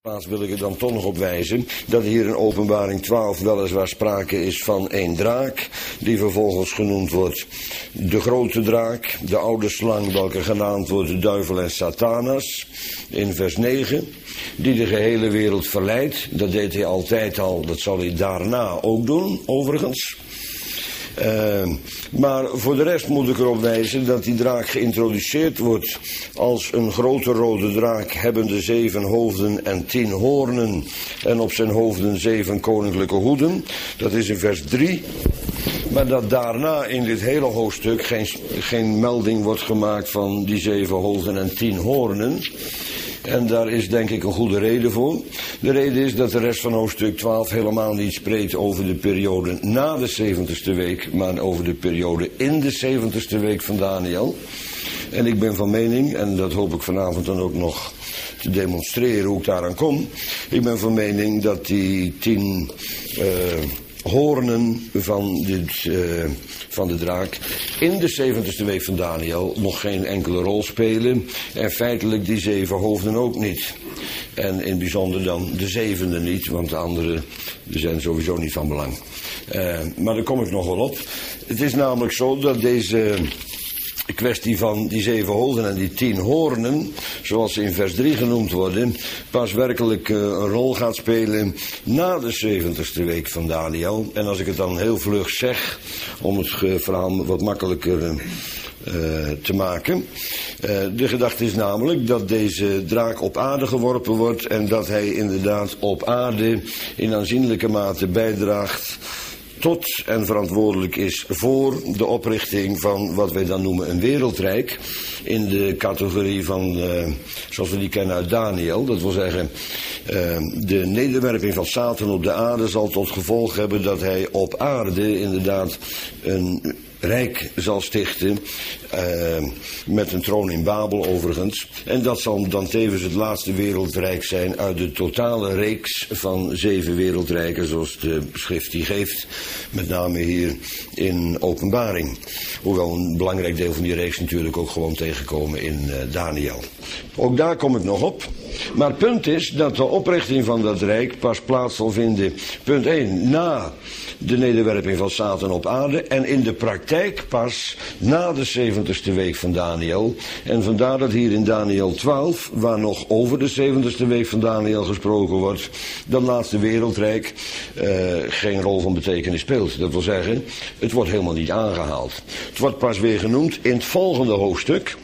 Plaats wil ik er dan toch nog op wijzen dat hier in Openbaring 12 weliswaar sprake is van één draak, die vervolgens genoemd wordt de grote draak, de oude slang, welke genaamd wordt de duivel en Satanas, in vers 9, die de gehele wereld verleidt. Dat deed hij altijd al, dat zal hij daarna ook doen, overigens. Maar voor de rest moet ik erop wijzen dat die draak geïntroduceerd wordt als een grote rode draak, hebbende 7 hoofden en 10 hoornen en op zijn hoofden 7 koninklijke hoeden. Dat is in vers 3. Maar dat daarna in dit hele hoofdstuk geen melding wordt gemaakt van die 7 hoofden en 10 hoornen. En daar is denk ik een goede reden voor. De reden is dat de rest van hoofdstuk 12 helemaal niet spreekt over de periode na de 70ste week, maar over de periode in de 70ste week van Daniel. En ik ben van mening, en dat hoop ik vanavond dan ook nog te demonstreren hoe ik daaraan kom. Ik ben van mening dat die 10 hoornen van de draak in de 70ste week van Daniel nog geen enkele rol spelen. En feitelijk die 7 hoofden ook niet. En in het bijzonder dan de 7e niet, want de andere zijn sowieso niet van belang. Maar daar kom ik nog wel op. Het is namelijk zo dat deze kwestie van die 7 hoofden en die 10 hoornen, zoals ze in vers 3 genoemd worden, pas werkelijk een rol gaat spelen na de 70ste week van Daniel. En als ik het dan heel vlug zeg, om het verhaal wat makkelijker te maken. De gedachte is namelijk dat deze draak op aarde geworpen wordt en dat hij inderdaad op aarde in aanzienlijke mate bijdraagt tot en verantwoordelijk is voor de oprichting van wat wij dan noemen een wereldrijk. In de categorie van, zoals we die kennen uit Daniel. Dat wil zeggen, de nederwerping van Satan op de aarde zal tot gevolg hebben dat hij op aarde inderdaad een rijk zal stichten, met een troon in Babel overigens. En dat zal dan tevens het laatste wereldrijk zijn uit de totale reeks van 7 wereldrijken, zoals de schrift die geeft, met name hier in Openbaring. Hoewel een belangrijk deel van die reeks natuurlijk ook gewoon tegenkomen in Daniel. Ook daar kom ik nog op. Maar het punt is dat de oprichting van dat rijk pas plaats zal vinden, punt 1, na de nederwerping van Satan op aarde en in de praktijk pas na de 70ste week van Daniel. En vandaar dat hier in Daniel 12, waar nog over de 70ste week van Daniel gesproken wordt, dat laatste wereldrijk geen rol van betekenis speelt. Dat wil zeggen, het wordt helemaal niet aangehaald. Het wordt pas weer genoemd in het volgende hoofdstuk.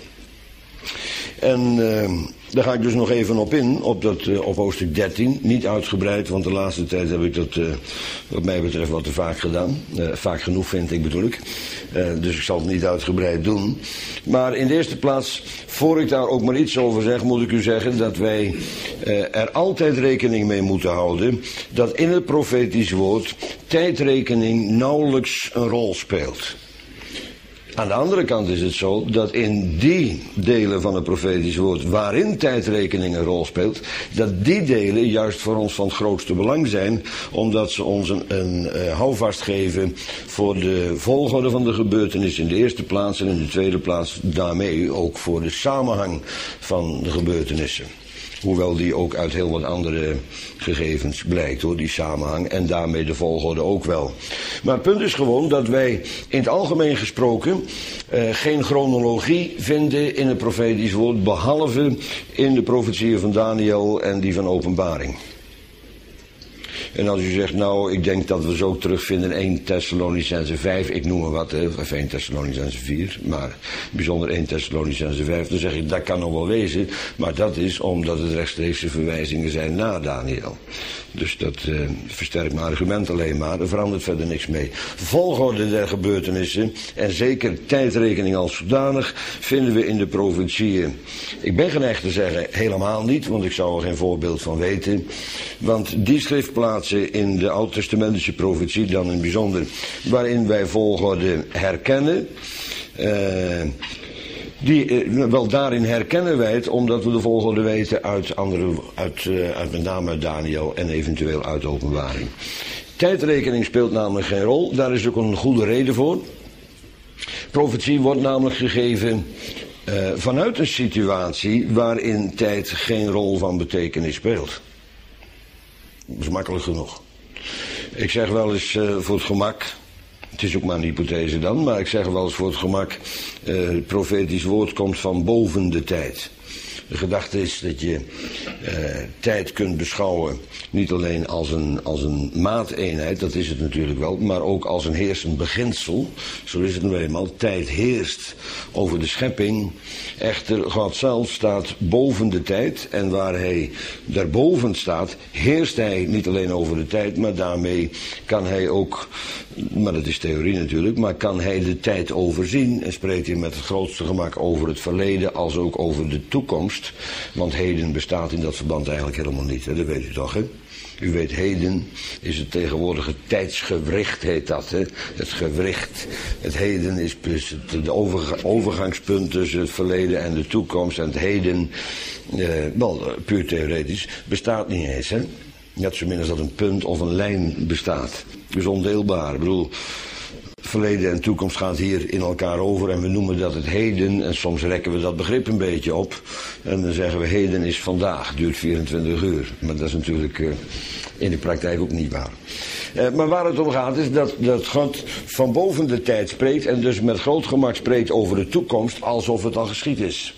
En daar ga ik dus nog even op in, op hoofdstuk 13. Niet uitgebreid, want de laatste tijd heb ik dat wat mij betreft wat te vaak gedaan. Vaak genoeg vind ik, bedoel ik. Dus ik zal het niet uitgebreid doen. Maar in de eerste plaats, voor ik daar ook maar iets over zeg, moet ik u zeggen dat wij er altijd rekening mee moeten houden dat in het profetisch woord tijdrekening nauwelijks een rol speelt. Aan de andere kant is het zo dat in die delen van het profetisch woord waarin tijdrekening een rol speelt, dat die delen juist voor ons van het grootste belang zijn, omdat ze ons een houvast geven voor de volgorde van de gebeurtenissen in de eerste plaats en in de tweede plaats daarmee ook voor de samenhang van de gebeurtenissen. Hoewel die ook uit heel wat andere gegevens blijkt, hoor, die samenhang. En daarmee de volgorde ook wel. Maar het punt is gewoon dat wij in het algemeen gesproken geen chronologie vinden in het profetisch woord, behalve in de profetieën van Daniel en die van Openbaring. En als u zegt, nou, ik denk dat we ze ook terugvinden in 1 Thessalonicense 5, ik noem maar wat, of 1 Thessalonicense 4, maar bijzonder 1 Thessalonicense 5, dan zeg ik, dat kan nog wel wezen, maar dat is omdat het rechtstreekse verwijzingen zijn naar Daniel. Dus dat versterkt mijn argument alleen maar, er verandert verder niks mee. Volgorde der gebeurtenissen, en zeker tijdrekening als zodanig, vinden we in de profetieën. Ik ben geneigd te zeggen, helemaal niet, want ik zou er geen voorbeeld van weten. Want die schriftplaatsen in de oud-testamentische profetie dan in het bijzonder, waarin wij volgorde herkennen, wel daarin herkennen wij het, omdat we de volgorde weten uit met name uit Daniel en eventueel uit Openbaring. Tijdrekening speelt namelijk geen rol, daar is ook een goede reden voor. Profetie wordt namelijk gegeven vanuit een situatie waarin tijd geen rol van betekenis speelt. Dat is makkelijk genoeg. Ik zeg wel eens voor het gemak, het is ook maar een hypothese dan, maar ik zeg wel eens voor het gemak, het profetisch woord komt van boven de tijd. De gedachte is dat je tijd kunt beschouwen, niet alleen als een maateenheid, dat is het natuurlijk wel, maar ook als een heersend beginsel. Zo is het nu eenmaal. Tijd heerst over de schepping. Echter, God zelf staat boven de tijd. En waar hij daarboven staat, heerst hij niet alleen over de tijd, maar daarmee kan hij ook, maar dat is theorie natuurlijk, maar kan hij de tijd overzien en spreekt hij met het grootste gemak over het verleden als ook over de toekomst. Want heden bestaat in dat verband eigenlijk helemaal niet, hè? Dat weet u toch, hè? U weet, heden is het tegenwoordige tijdsgewricht, heet dat, hè? Het gewricht. Het heden is het overgangspunt tussen het verleden en de toekomst. En het heden, puur theoretisch, bestaat niet eens, hè? Net zo min als dat een punt of een lijn bestaat. Dus ondeelbaar. Ik bedoel, verleden en toekomst gaat hier in elkaar over en we noemen dat het heden. En soms rekken we dat begrip een beetje op. En dan zeggen we heden is vandaag, duurt 24 uur. Maar dat is natuurlijk in de praktijk ook niet waar. Maar waar het om gaat is dat God van boven de tijd spreekt en dus met groot gemak spreekt over de toekomst alsof het al geschied is.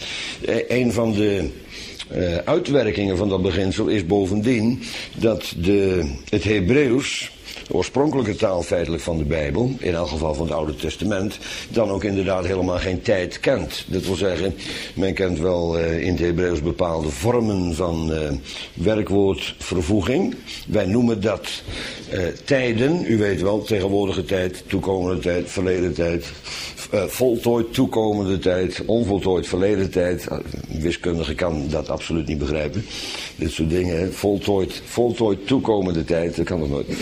Een van de uitwerkingen van dat beginsel is bovendien dat het Hebreeuws, de oorspronkelijke taal feitelijk van de Bijbel, in elk geval van het Oude Testament, dan ook inderdaad helemaal geen tijd kent. Dat wil zeggen, men kent wel in het Hebreeuws bepaalde vormen van werkwoordvervoeging. Wij noemen dat tijden, u weet wel, tegenwoordige tijd, toekomende tijd, verleden tijd, voltooid toekomende tijd, onvoltooid verleden tijd. Een wiskundige kan dat absoluut niet begrijpen. Dit soort dingen, hè? Voltooid toekomende tijd, dat kan toch nooit.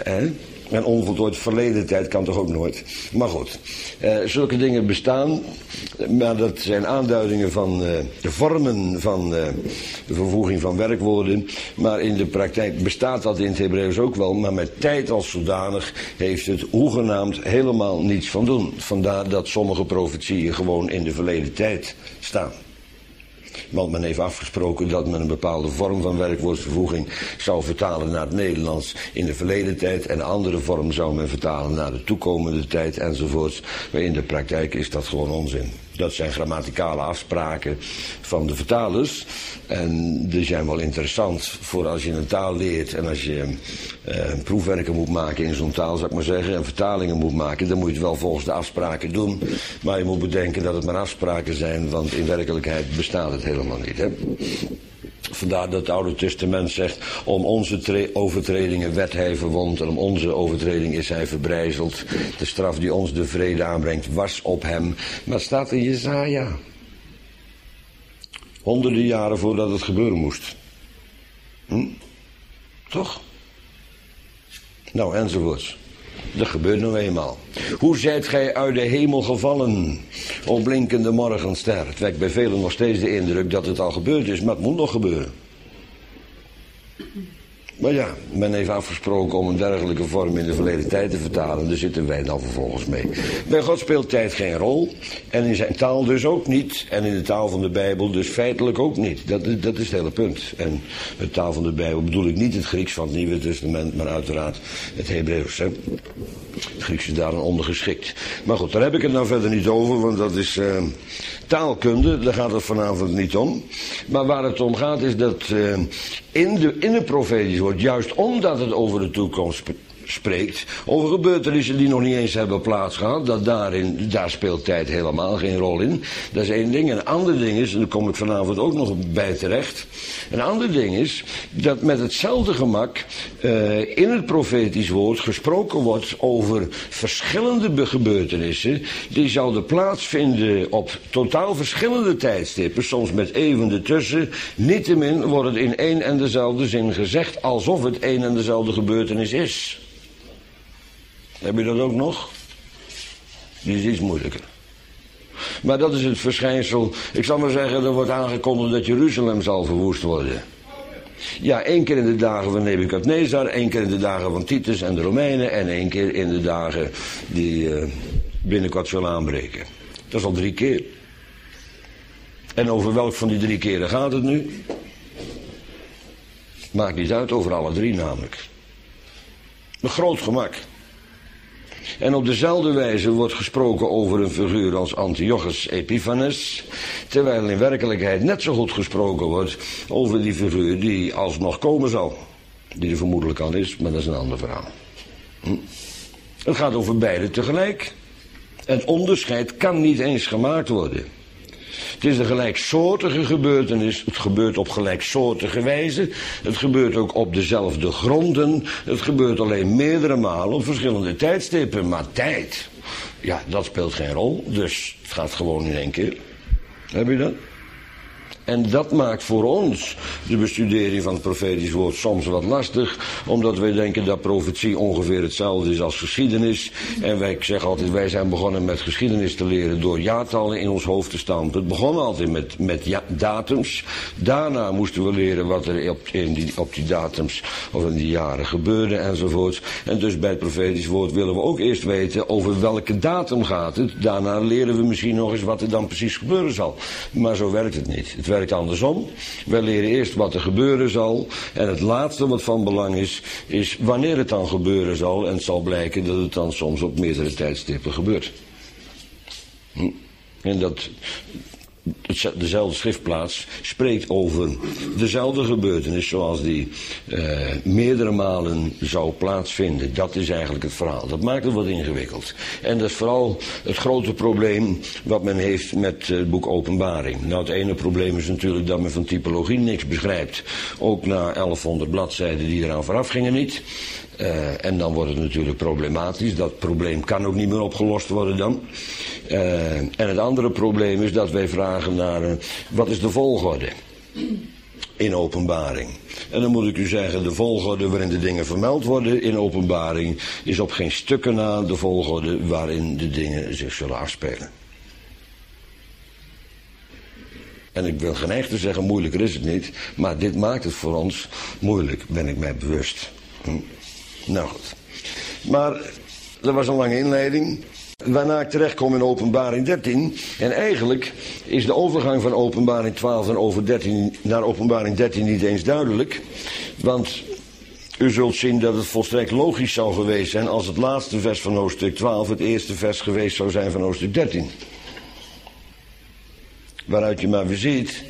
En onvoltooid verleden tijd kan toch ook nooit. Maar goed, zulke dingen bestaan, maar dat zijn aanduidingen van de vormen van de vervoeging van werkwoorden. Maar in de praktijk bestaat dat in het Hebreeuws ook wel, maar met tijd als zodanig heeft het hoegenaamd helemaal niets van doen. Vandaar dat sommige profetieën gewoon in de verleden tijd staan. Want men heeft afgesproken dat men een bepaalde vorm van werkwoordvervoeging zou vertalen naar het Nederlands in de verleden tijd. En een andere vorm zou men vertalen naar de toekomende tijd enzovoorts. Maar in de praktijk is dat gewoon onzin. Dat zijn grammaticale afspraken van de vertalers. En die zijn wel interessant voor als je een taal leert en als je proefwerken moet maken in zo'n taal, zou ik maar zeggen, en vertalingen moet maken, dan moet je het wel volgens de afspraken doen. Maar je moet bedenken dat het maar afspraken zijn, want in werkelijkheid bestaat het helemaal niet, hè? Vandaar dat het Oude Testament zegt, om onze overtredingen werd hij verwond en om onze overtreding is hij verbrijzeld. De straf die ons de vrede aanbrengt was op hem. Maar het staat in Jesaja. Honderden jaren voordat het gebeuren moest. Toch? Nou, enzovoorts. Dat gebeurt nou eenmaal. Hoe zijt gij uit de hemel gevallen, o blinkende morgenster? Het wekt bij velen nog steeds de indruk dat het al gebeurd is, maar het moet nog gebeuren. Maar ja, men heeft afgesproken om een dergelijke vorm in de verleden tijd te vertalen. Daar zitten wij dan vervolgens mee. Bij God speelt tijd geen rol. En in zijn taal dus ook niet. En in de taal van de Bijbel dus feitelijk ook niet. Dat is het hele punt. En de taal van de Bijbel bedoel ik niet het Grieks van het Nieuwe Testament, maar uiteraard het Hebreeuws. Hè? Het Grieks is daar een ondergeschikt. Maar goed, daar heb ik het nou verder niet over, want dat is taalkunde. Daar gaat het vanavond niet om. Maar waar het om gaat is dat in het profetisch woord, juist omdat het over de toekomst spreekt, over gebeurtenissen die nog niet eens hebben plaatsgehad, daar speelt tijd helemaal geen rol in. Dat is één ding. En een ander ding is, en daar kom ik vanavond ook nog bij terecht, een ander ding is dat met hetzelfde gemak in het profetisch woord gesproken wordt over verschillende gebeurtenissen die zouden plaatsvinden op totaal verschillende tijdstippen, soms met even ertussen. Niettemin wordt het in één en dezelfde zin gezegd alsof het één en dezelfde gebeurtenis is. Heb je dat ook nog? Die is iets moeilijker. Maar dat is het verschijnsel. Ik zal maar zeggen, er wordt aangekondigd dat Jeruzalem zal verwoest worden. Ja, 1 keer in de dagen van Nebukadnezar, 1 keer in de dagen van Titus en de Romeinen en 1 keer in de dagen die binnenkort zullen aanbreken. Dat is al 3 keer. En over welk van die 3 keren gaat het nu? Maakt niet uit, over alle drie namelijk. Met groot gemak. En op dezelfde wijze wordt gesproken over een figuur als Antiochus Epiphanes, terwijl in werkelijkheid net zo goed gesproken wordt over die figuur die alsnog komen zal. Die er vermoedelijk al is, maar dat is een ander verhaal. Het gaat over beide tegelijk. Het onderscheid kan niet eens gemaakt worden. Het is een gelijksoortige gebeurtenis. Het gebeurt op gelijksoortige wijze. Het gebeurt ook op dezelfde gronden. Het gebeurt alleen meerdere malen op verschillende tijdstippen. Maar tijd, ja, dat speelt geen rol. Dus het gaat gewoon in één keer. Heb je dat? En dat maakt voor ons de bestudering van het profetisch woord soms wat lastig, omdat wij denken dat profetie ongeveer hetzelfde is als geschiedenis. En wij zeggen altijd, wij zijn begonnen met geschiedenis te leren door jaartallen in ons hoofd te stampen. Het begon altijd met datums. Daarna moesten we leren wat er op die datums of in die jaren gebeurde enzovoorts. En dus bij het profetisch woord willen we ook eerst weten over welke datum gaat het. Daarna leren we misschien nog eens wat er dan precies gebeuren zal. Maar zo werkt het niet. Het werkt andersom. Wij leren eerst wat er gebeuren zal. En het laatste wat van belang is wanneer het dan gebeuren zal. En het zal blijken dat het dan soms op meerdere tijdstippen gebeurt. En dat dezelfde schriftplaats spreekt over dezelfde gebeurtenis zoals die meerdere malen zou plaatsvinden. Dat is eigenlijk het verhaal. Dat maakt het wat ingewikkeld. En dat is vooral het grote probleem wat men heeft met het boek Openbaring. Nou, het ene probleem is natuurlijk dat men van typologie niks begrijpt. Ook na 1100 bladzijden die eraan vooraf gingen niet. En dan wordt het natuurlijk problematisch. Dat probleem kan ook niet meer opgelost worden dan. En het andere probleem is dat wij vragen naar wat is de volgorde in Openbaring. En dan moet ik u zeggen, de volgorde waarin de dingen vermeld worden in Openbaring is op geen stukken na de volgorde waarin de dingen zich zullen afspelen. En ik ben geneigd te zeggen, moeilijker is het niet, maar dit maakt het voor ons moeilijk, ben ik mij bewust. Nou goed. Maar dat was een lange inleiding. Waarna ik terechtkom in Openbaring 13. En eigenlijk is de overgang van Openbaring 12 naar Openbaring 13 niet eens duidelijk. Want u zult zien dat het volstrekt logisch zou geweest zijn als het laatste vers van hoofdstuk 12 het eerste vers geweest zou zijn van hoofdstuk 13. Waaruit je maar weer ziet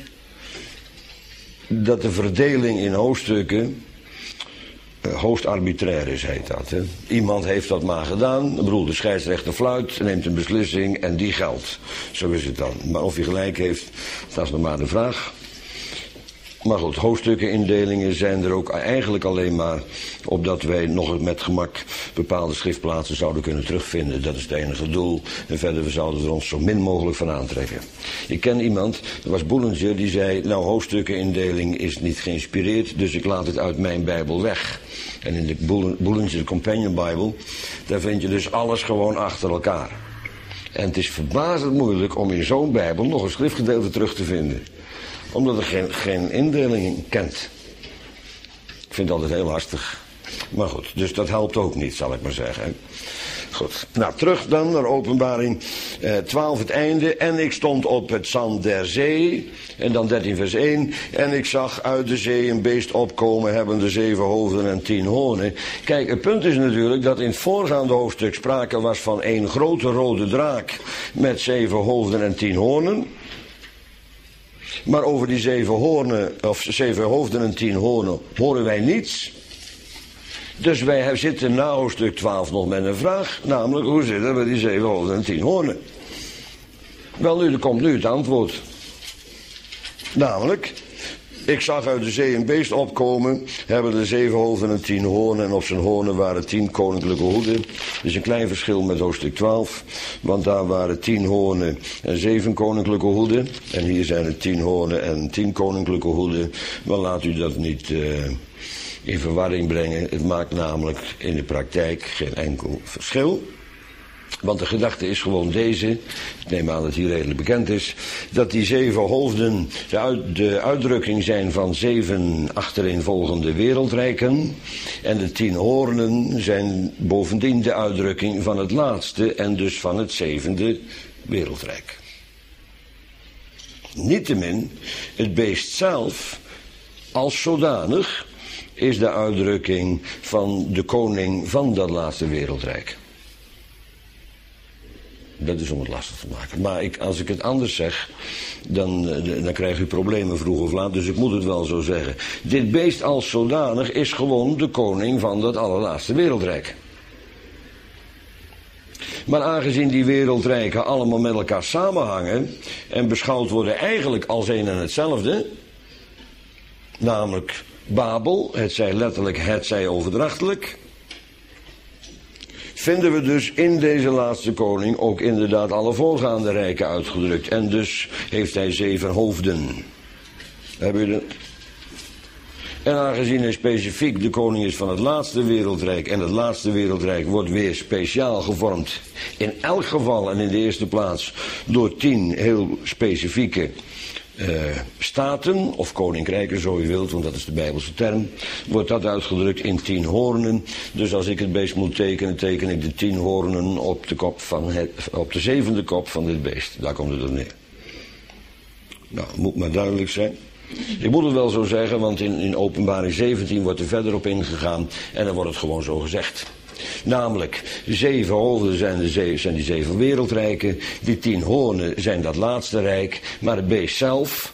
dat de verdeling in hoofdstukken hoogst arbitrair is, heet dat. Hè? Iemand heeft dat maar gedaan. Ik bedoel, de scheidsrechter fluit, neemt een beslissing en die geldt. Zo is het dan. Maar of hij gelijk heeft, dat is nog maar de vraag. Maar goed, hoofdstukkenindelingen zijn er ook eigenlijk alleen maar opdat wij nog met gemak bepaalde schriftplaatsen zouden kunnen terugvinden. Dat is het enige doel. En verder we zouden er ons zo min mogelijk van aantrekken. Ik ken iemand, dat was Bullinger, die zei, nou, hoofdstukkenindeling is niet geïnspireerd, dus ik laat het uit mijn Bijbel weg. En in de Bullinger Companion Bible, daar vind je dus alles gewoon achter elkaar. En het is verbazend moeilijk om in zo'n Bijbel nog een schriftgedeelte terug te vinden. Omdat er geen indeling kent. Ik vind het altijd heel lastig. Maar goed, dus dat helpt ook niet, zal ik maar zeggen. Hè. Goed, nou terug dan naar Openbaring 12, het einde. En ik stond op het zand der zee. En dan 13 vers 1. En ik zag uit de zee een beest opkomen, hebbende 7 hoofden en 10 hoornen. Kijk, het punt is natuurlijk dat in het voorgaande hoofdstuk sprake was van een grote rode draak met 7 hoofden en 10 hoornen. Maar over die 7 hoofden en 10 hoornen horen wij niets. Dus wij zitten na hoofdstuk 12 nog met een vraag. Namelijk, hoe zit het met die 7 hoofden en 10 hoornen? Wel nu, er komt nu het antwoord. Namelijk, ik zag uit de zee een beest opkomen, hebben de 7 hoofden en 10 hoornen, en op zijn hoornen waren 10 koninklijke hoeden. Dat is een klein verschil met hoofdstuk 12, want daar waren 10 hoornen en 7 koninklijke hoeden. En hier zijn het 10 hoornen en 10 koninklijke hoeden. Maar laat u dat niet in verwarring brengen. Het maakt namelijk in de praktijk geen enkel verschil. Want de gedachte is gewoon deze, ik neem aan dat die redelijk bekend is, dat die 7 hoofden de uitdrukking zijn van 7 achtereenvolgende wereldrijken. En de 10 hoornen zijn bovendien de uitdrukking van het laatste en dus van het 7e wereldrijk. Niettemin, het beest zelf als zodanig is de uitdrukking van de koning van dat laatste wereldrijk. Dat is om het lastig te maken. Maar als ik het anders zeg, dan krijg u problemen vroeg of laat. Dus ik moet het wel zo zeggen. Dit beest als zodanig is gewoon de koning van dat allerlaatste wereldrijk. Maar aangezien die wereldrijken allemaal met elkaar samenhangen en beschouwd worden eigenlijk als een en hetzelfde, namelijk Babel, het zij letterlijk, het zij overdrachtelijk, vinden we dus in deze laatste koning ook inderdaad alle voorgaande rijken uitgedrukt. En dus heeft hij 7 hoofden. Hebben jullie dat? En aangezien hij specifiek de koning is van het laatste wereldrijk, en het laatste wereldrijk wordt weer speciaal gevormd, in elk geval en in de eerste plaats door 10 heel specifieke staten, of koninkrijken zo u wilt, want dat is de Bijbelse term, wordt dat uitgedrukt in 10 hoornen. Dus als ik het beest moet tekenen, teken ik de 10 hoornen op de 7e kop van dit beest. Daar komt het op neer. Nou, moet maar duidelijk zijn. Ik moet het wel zo zeggen, want in Openbaring 17 wordt er verder op ingegaan en dan wordt het gewoon zo gezegd. Namelijk, 7 hoofden zijn die 7 wereldrijken, die 10 hoornen zijn dat laatste rijk, maar het beest zelf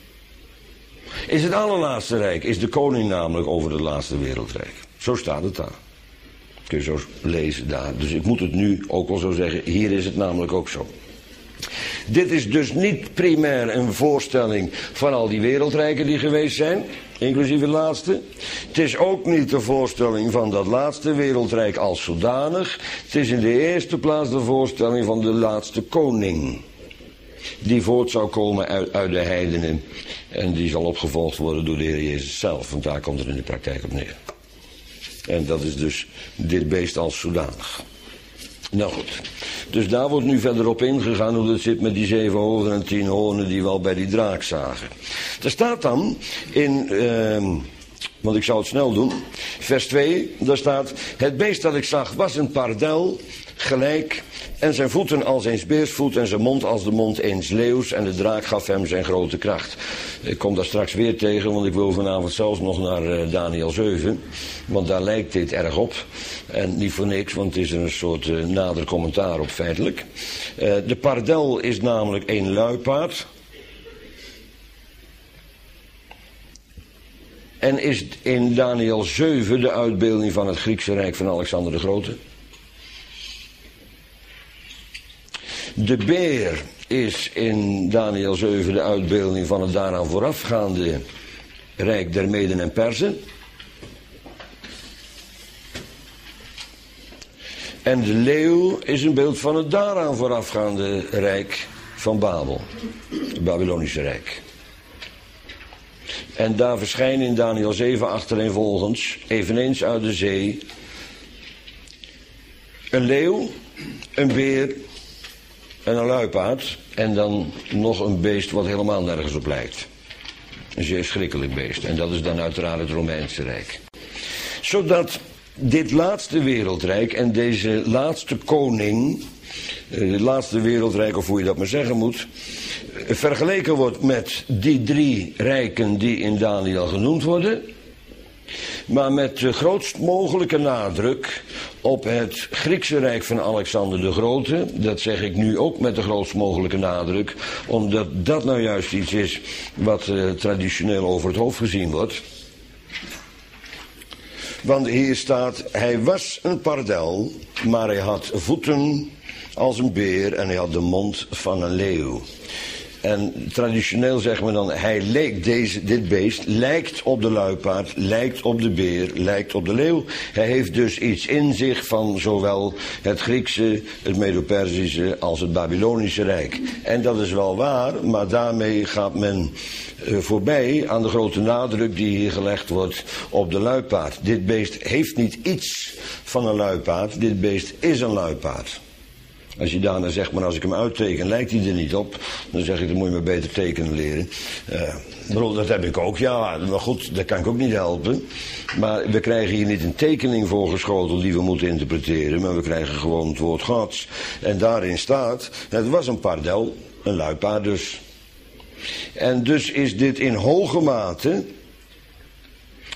is het allerlaatste rijk, is de koning namelijk over het laatste wereldrijk. Zo staat het daar. Kun je zo lezen daar. Dus ik moet het nu ook wel zo zeggen, hier is het namelijk ook zo. Dit is dus niet primair een voorstelling van al die wereldrijken die geweest zijn, inclusief het laatste. Het is ook niet de voorstelling van dat laatste wereldrijk als zodanig. Het is in de eerste plaats de voorstelling van de laatste koning, die voort zou komen uit de heidenen. En die zal opgevolgd worden door de Heer Jezus zelf, want daar komt het in de praktijk op neer. En dat is dus dit beest als zodanig. Nou goed, dus daar wordt nu verder op ingegaan hoe het zit met die 7 hoofden en 10 hoornen die we al bij die draak zagen. Er staat dan in, want ik zou het snel doen, vers 2, daar staat: het beest dat ik zag was een pardel, gelijk, en zijn voeten als eens beersvoet en zijn mond als de mond eens leeuws, en de draak gaf hem zijn grote kracht. Ik kom daar straks weer tegen, want ik wil vanavond zelfs nog naar Daniel 7, want daar lijkt dit erg op. En niet voor niks, want het is er een soort nader commentaar op feitelijk. De pardel is namelijk een luipaard. En is in Daniel 7 de uitbeelding van het Griekse Rijk van Alexander de Grote. De beer is in Daniel 7 de uitbeelding van het daaraan voorafgaande Rijk der Meden en Perzen. En de leeuw is een beeld van het daaraan voorafgaande Rijk van Babel. Het Babylonische Rijk. En daar verschijnen in Daniel 7 achtereenvolgens, eveneens uit de zee, een leeuw, een beer en een luipaard. En dan nog een beest wat helemaal nergens op lijkt. Een zeer schrikkelijk beest. En dat is dan uiteraard het Romeinse Rijk. Zodat dit laatste wereldrijk en deze laatste koning, het laatste wereldrijk, of hoe je dat maar zeggen moet, vergeleken wordt met die 3 rijken die in Daniel genoemd worden, maar met de grootst mogelijke nadruk op het Griekse Rijk van Alexander de Grote. Dat zeg ik nu ook met de grootst mogelijke nadruk, omdat dat nou juist iets is wat traditioneel over het hoofd gezien wordt. Want hier staat, hij was een pardel, maar hij had voeten als een beer en hij had de mond van een leeuw. En traditioneel zeggen we dan, hij leek dit beest lijkt op de luipaard, lijkt op de beer, lijkt op de leeuw. Hij heeft dus iets in zich van zowel het Griekse, het Medo-Persische als het Babylonische Rijk. En dat is wel waar, maar daarmee gaat men voorbij aan de grote nadruk die hier gelegd wordt op de luipaard. Dit beest heeft niet iets van een luipaard, dit beest is een luipaard. Als je daarna zegt, maar als ik hem uitteken, lijkt hij er niet op. Dan zeg ik, dan moet je maar beter tekenen leren. Dat heb ik ook, ja, maar goed, dat kan ik ook niet helpen. Maar we krijgen hier niet een tekening voorgeschoteld die we moeten interpreteren. Maar we krijgen gewoon het woord Gods. En daarin staat, het was een pardel, een luipaard dus. En dus is dit in hoge mate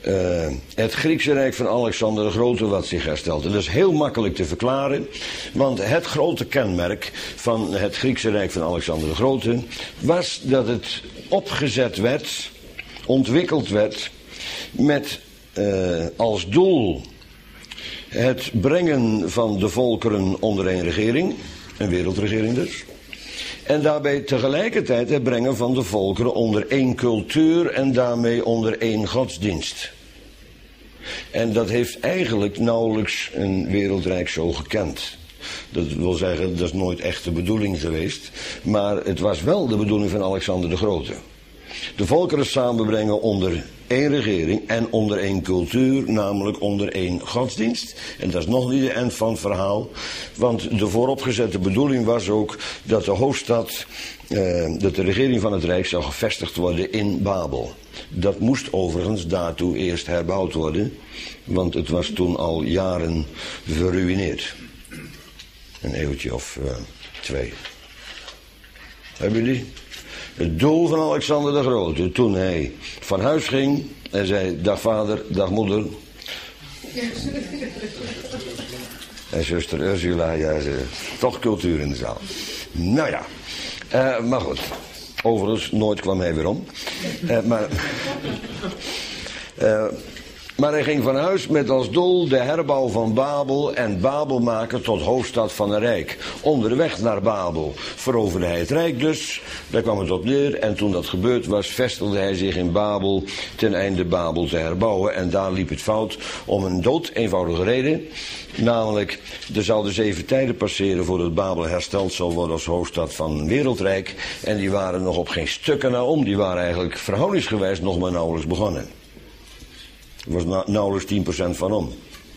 het Griekse Rijk van Alexander de Grote wat zich herstelde. Dat is heel makkelijk te verklaren, want het grote kenmerk van het Griekse Rijk van Alexander de Grote was dat het opgezet werd, ontwikkeld werd, met als doel het brengen van de volkeren onder één regering, een wereldregering dus. En daarbij tegelijkertijd het brengen van de volkeren onder één cultuur en daarmee onder één godsdienst. En dat heeft eigenlijk nauwelijks een wereldrijk zo gekend. Dat wil zeggen, dat is nooit echt de bedoeling geweest. Maar het was wel de bedoeling van Alexander de Grote. De volkeren samenbrengen onder één regering en onder één cultuur, namelijk onder één godsdienst. En dat is nog niet de eind van het verhaal, want de vooropgezette bedoeling was ook dat de hoofdstad, dat de regering van het Rijk zou gevestigd worden in Babel. Dat moest overigens daartoe eerst herbouwd worden, want het was toen al jaren verruïneerd. Een eeuwtje of 2. Hebben jullie? Het doel van Alexander de Grote, toen hij van huis ging en zei, dag vader, dag moeder. En zuster Ursula, ja, toch cultuur in de zaal. Nou ja, maar goed. Overigens, nooit kwam hij weer om. Maar hij ging van huis met als doel de herbouw van Babel en Babel maken tot hoofdstad van een rijk. Onderweg naar Babel veroverde hij het rijk dus, daar kwam het op neer. En toen dat gebeurd was, vestigde hij zich in Babel ten einde Babel te herbouwen. En daar liep het fout om een dood eenvoudige reden. Namelijk, er zouden 7 tijden passeren voordat Babel hersteld zou worden als hoofdstad van een wereldrijk. En die waren nog op geen stukken na om, die waren eigenlijk verhoudingsgewijs nog maar nauwelijks begonnen. Er was nauwelijks 10% van om.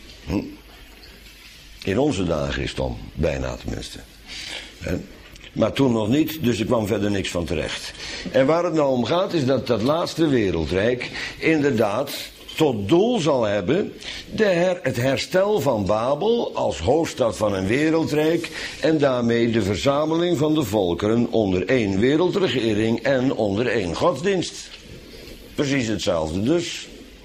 In onze dagen is het om, bijna tenminste. Maar toen nog niet, dus er kwam verder niks van terecht. En waar het nou om gaat is dat dat laatste wereldrijk inderdaad tot doel zal hebben het herstel van Babel als hoofdstad van een wereldrijk en daarmee de verzameling van de volkeren onder één wereldregering en onder één godsdienst. Precies hetzelfde dus.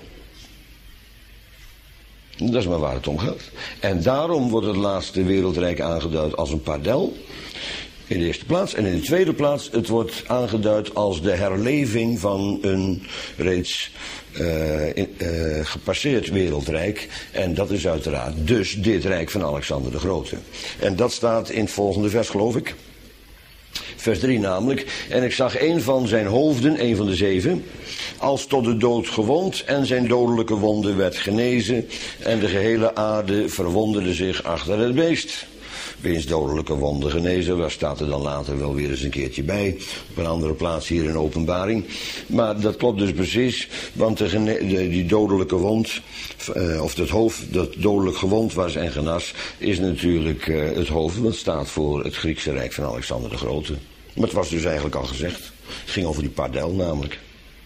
Dat is maar waar het om gaat. En daarom wordt het laatste wereldrijk aangeduid als een pardel. In de eerste plaats. En in de tweede plaats, het wordt aangeduid als de herleving van een reeds gepasseerd wereldrijk. En dat is uiteraard dus dit rijk van Alexander de Grote. En dat staat in het volgende vers, geloof ik. Vers 3 namelijk. En ik zag een van zijn hoofden, een van de 7, als tot de dood gewond en zijn dodelijke wonde werd genezen. En de gehele aarde verwonderde zich achter het beest. Wiens dodelijke wonden genezen, waar staat er dan later wel weer eens een keertje bij. Op een andere plaats hier in Openbaring. Maar dat klopt dus precies, want die dodelijke wond, of dat hoofd dat dodelijk gewond was en genas, is natuurlijk het hoofd dat staat voor het Griekse Rijk van Alexander de Grote. Maar het was dus eigenlijk al gezegd. Het ging over die pardel namelijk.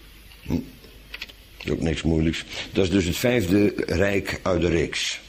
Is ook niks moeilijks. Dat is dus het 5e rijk uit de reeks.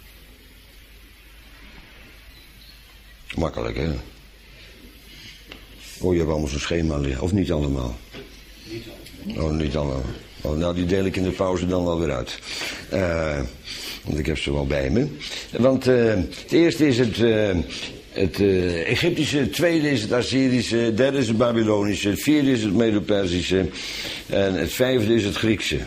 Makkelijk, hè? Oh, je hebt allemaal zo'n schema liggen. Of niet allemaal? Oh, niet allemaal. Oh, nou, die deel ik in de pauze dan wel weer uit. Want ik heb ze wel bij me. Want het eerste is het Egyptische, het tweede is het Assyrische, het derde is het Babylonische, het vierde is het Medo-Persische en het 5e is het Griekse.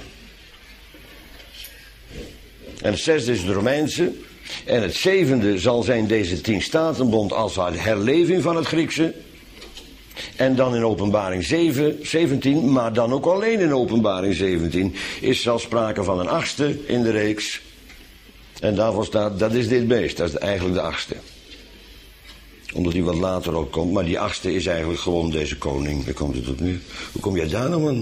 En het 6e is het Romeinse. En het 7e zal zijn deze 10 statenbond als herleving van het Griekse. En dan in Openbaring 17, maar dan ook alleen in Openbaring 17, is zelfs sprake van een 8e in de reeks. En daarvoor staat, dat is dit beest, dat is eigenlijk de 8e. Omdat die wat later ook komt, maar die 8e is eigenlijk gewoon deze koning. Daar komt het op nu. Hoe kom jij daar nou aan?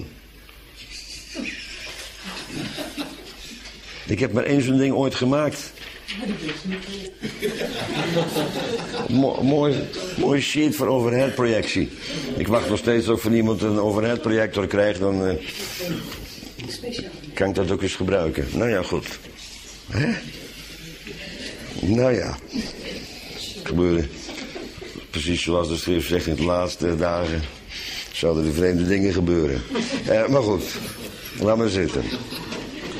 Ik heb maar één zo'n ding ooit gemaakt. Mooi shit voor overhead projectie. Ik wacht nog steeds ook van iemand een overhead projector krijgt, dan kan ik dat ook eens gebruiken. Nou ja, goed. Hè? Nou ja. Gebeurde. Precies zoals de schrift zegt, in de laatste dagen zouden er vreemde dingen gebeuren. Maar goed, laat maar zitten.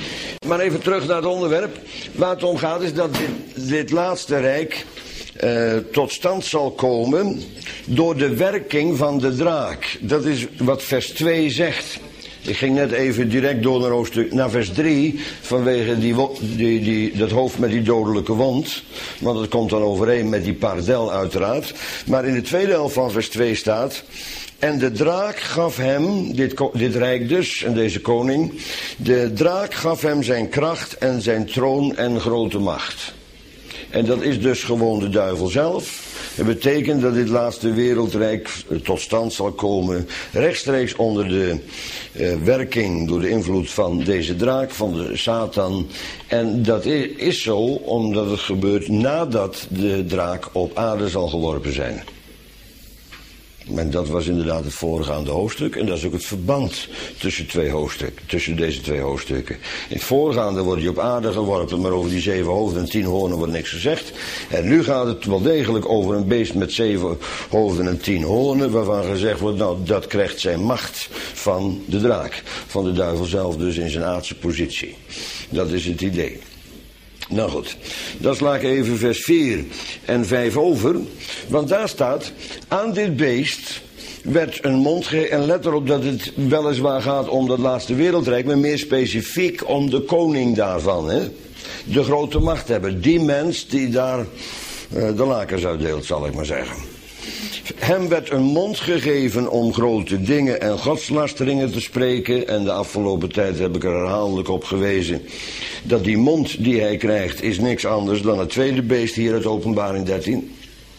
Maar even terug naar het onderwerp. Waar het om gaat is dat dit laatste rijk tot stand zal komen door de werking van de draak. Dat is wat vers 2 zegt. Ik ging net even direct door naar vers 3, vanwege dat hoofd met die dodelijke wond. Want dat komt dan overeen met die pardel uiteraard. Maar in de tweede helft van vers 2 staat: en de draak gaf hem, dit rijk dus, en deze koning, de draak gaf hem zijn kracht en zijn troon en grote macht. En dat is dus gewoon de duivel zelf. Het betekent dat dit laatste wereldrijk tot stand zal komen rechtstreeks onder de werking, door de invloed van deze draak, van de Satan. En dat is zo omdat het gebeurt nadat de draak op aarde zal geworpen zijn. En dat was inderdaad het voorgaande hoofdstuk. En dat is ook het verband tussen deze twee hoofdstukken. In het voorgaande wordt hij op aarde geworpen, maar over die 7 hoofden en 10 hoornen wordt niks gezegd. En nu gaat het wel degelijk over een beest met 7 hoofden en 10 hoornen, waarvan gezegd wordt, nou, dat krijgt zijn macht van de draak. Van de duivel zelf dus in zijn aardse positie. Dat is het idee. Nou goed, dan sla ik even vers 4 en 5 over. Want daar staat: aan dit beest werd een mond gegeven. En let erop dat het weliswaar gaat om dat laatste wereldrijk, maar meer specifiek om de koning daarvan. Hè? De grote machthebber. Die mens die daar de lakens uitdeelt, zal ik maar zeggen. Hem werd een mond gegeven om grote dingen en godslasteringen te spreken. En de afgelopen tijd heb ik er herhaaldelijk op gewezen dat die mond die hij krijgt is niks anders dan het tweede beest hier uit Openbaring 13.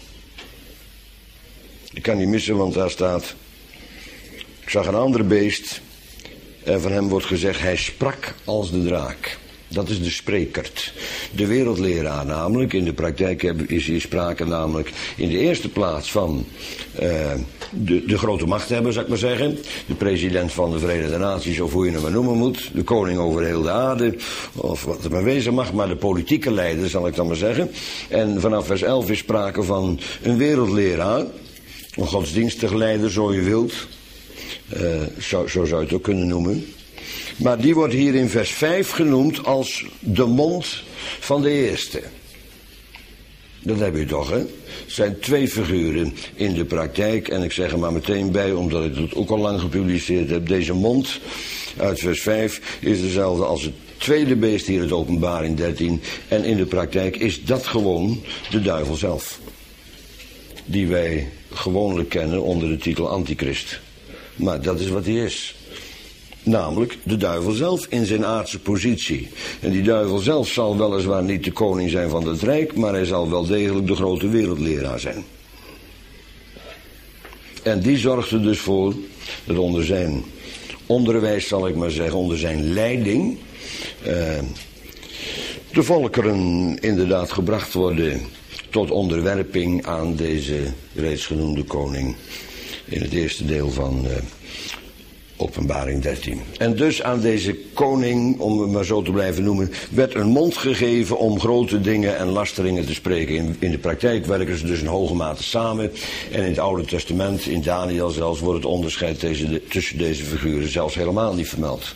Ik kan niet missen, want daar staat: ik zag een ander beest en van hem wordt gezegd, hij sprak als de draak. Dat is de sprekert. De wereldleraar namelijk. In de praktijk is hier sprake namelijk in de eerste plaats van de grote machthebber, zou ik maar zeggen. De president van de Verenigde Naties, of hoe je hem maar noemen moet. De koning over heel de aarde, of wat er maar wezen mag. Maar de politieke leider, zal ik dan maar zeggen. En vanaf vers 11 is sprake van een wereldleraar. Een godsdienstig leider, zo je wilt. Zo zou je het ook kunnen noemen. Maar die wordt hier in vers 5 genoemd als de mond van de eerste. Dat heb je toch, hè? Het zijn 2 figuren in de praktijk. En ik zeg er maar meteen bij, omdat ik het ook al lang gepubliceerd heb. Deze mond uit vers 5 is dezelfde als het tweede beest hier uit Openbaring 13. En in de praktijk is dat gewoon de duivel zelf. Die wij gewoonlijk kennen onder de titel Antichrist. Maar dat is wat hij is. Namelijk de duivel zelf in zijn aardse positie. En die duivel zelf zal weliswaar niet de koning zijn van het rijk, maar hij zal wel degelijk de grote wereldleraar zijn. En die zorgt er dus voor dat onder zijn onderwijs, zal ik maar zeggen, onder zijn leiding, de volkeren inderdaad gebracht worden tot onderwerping aan deze reeds genoemde koning in het eerste deel van Openbaring 13. En dus aan deze koning, om het maar zo te blijven noemen, werd een mond gegeven om grote dingen en lasteringen te spreken. In de praktijk werken ze dus in hoge mate samen. En in het Oude Testament, in Daniel zelfs, wordt het onderscheid tussen deze figuren zelfs helemaal niet vermeld.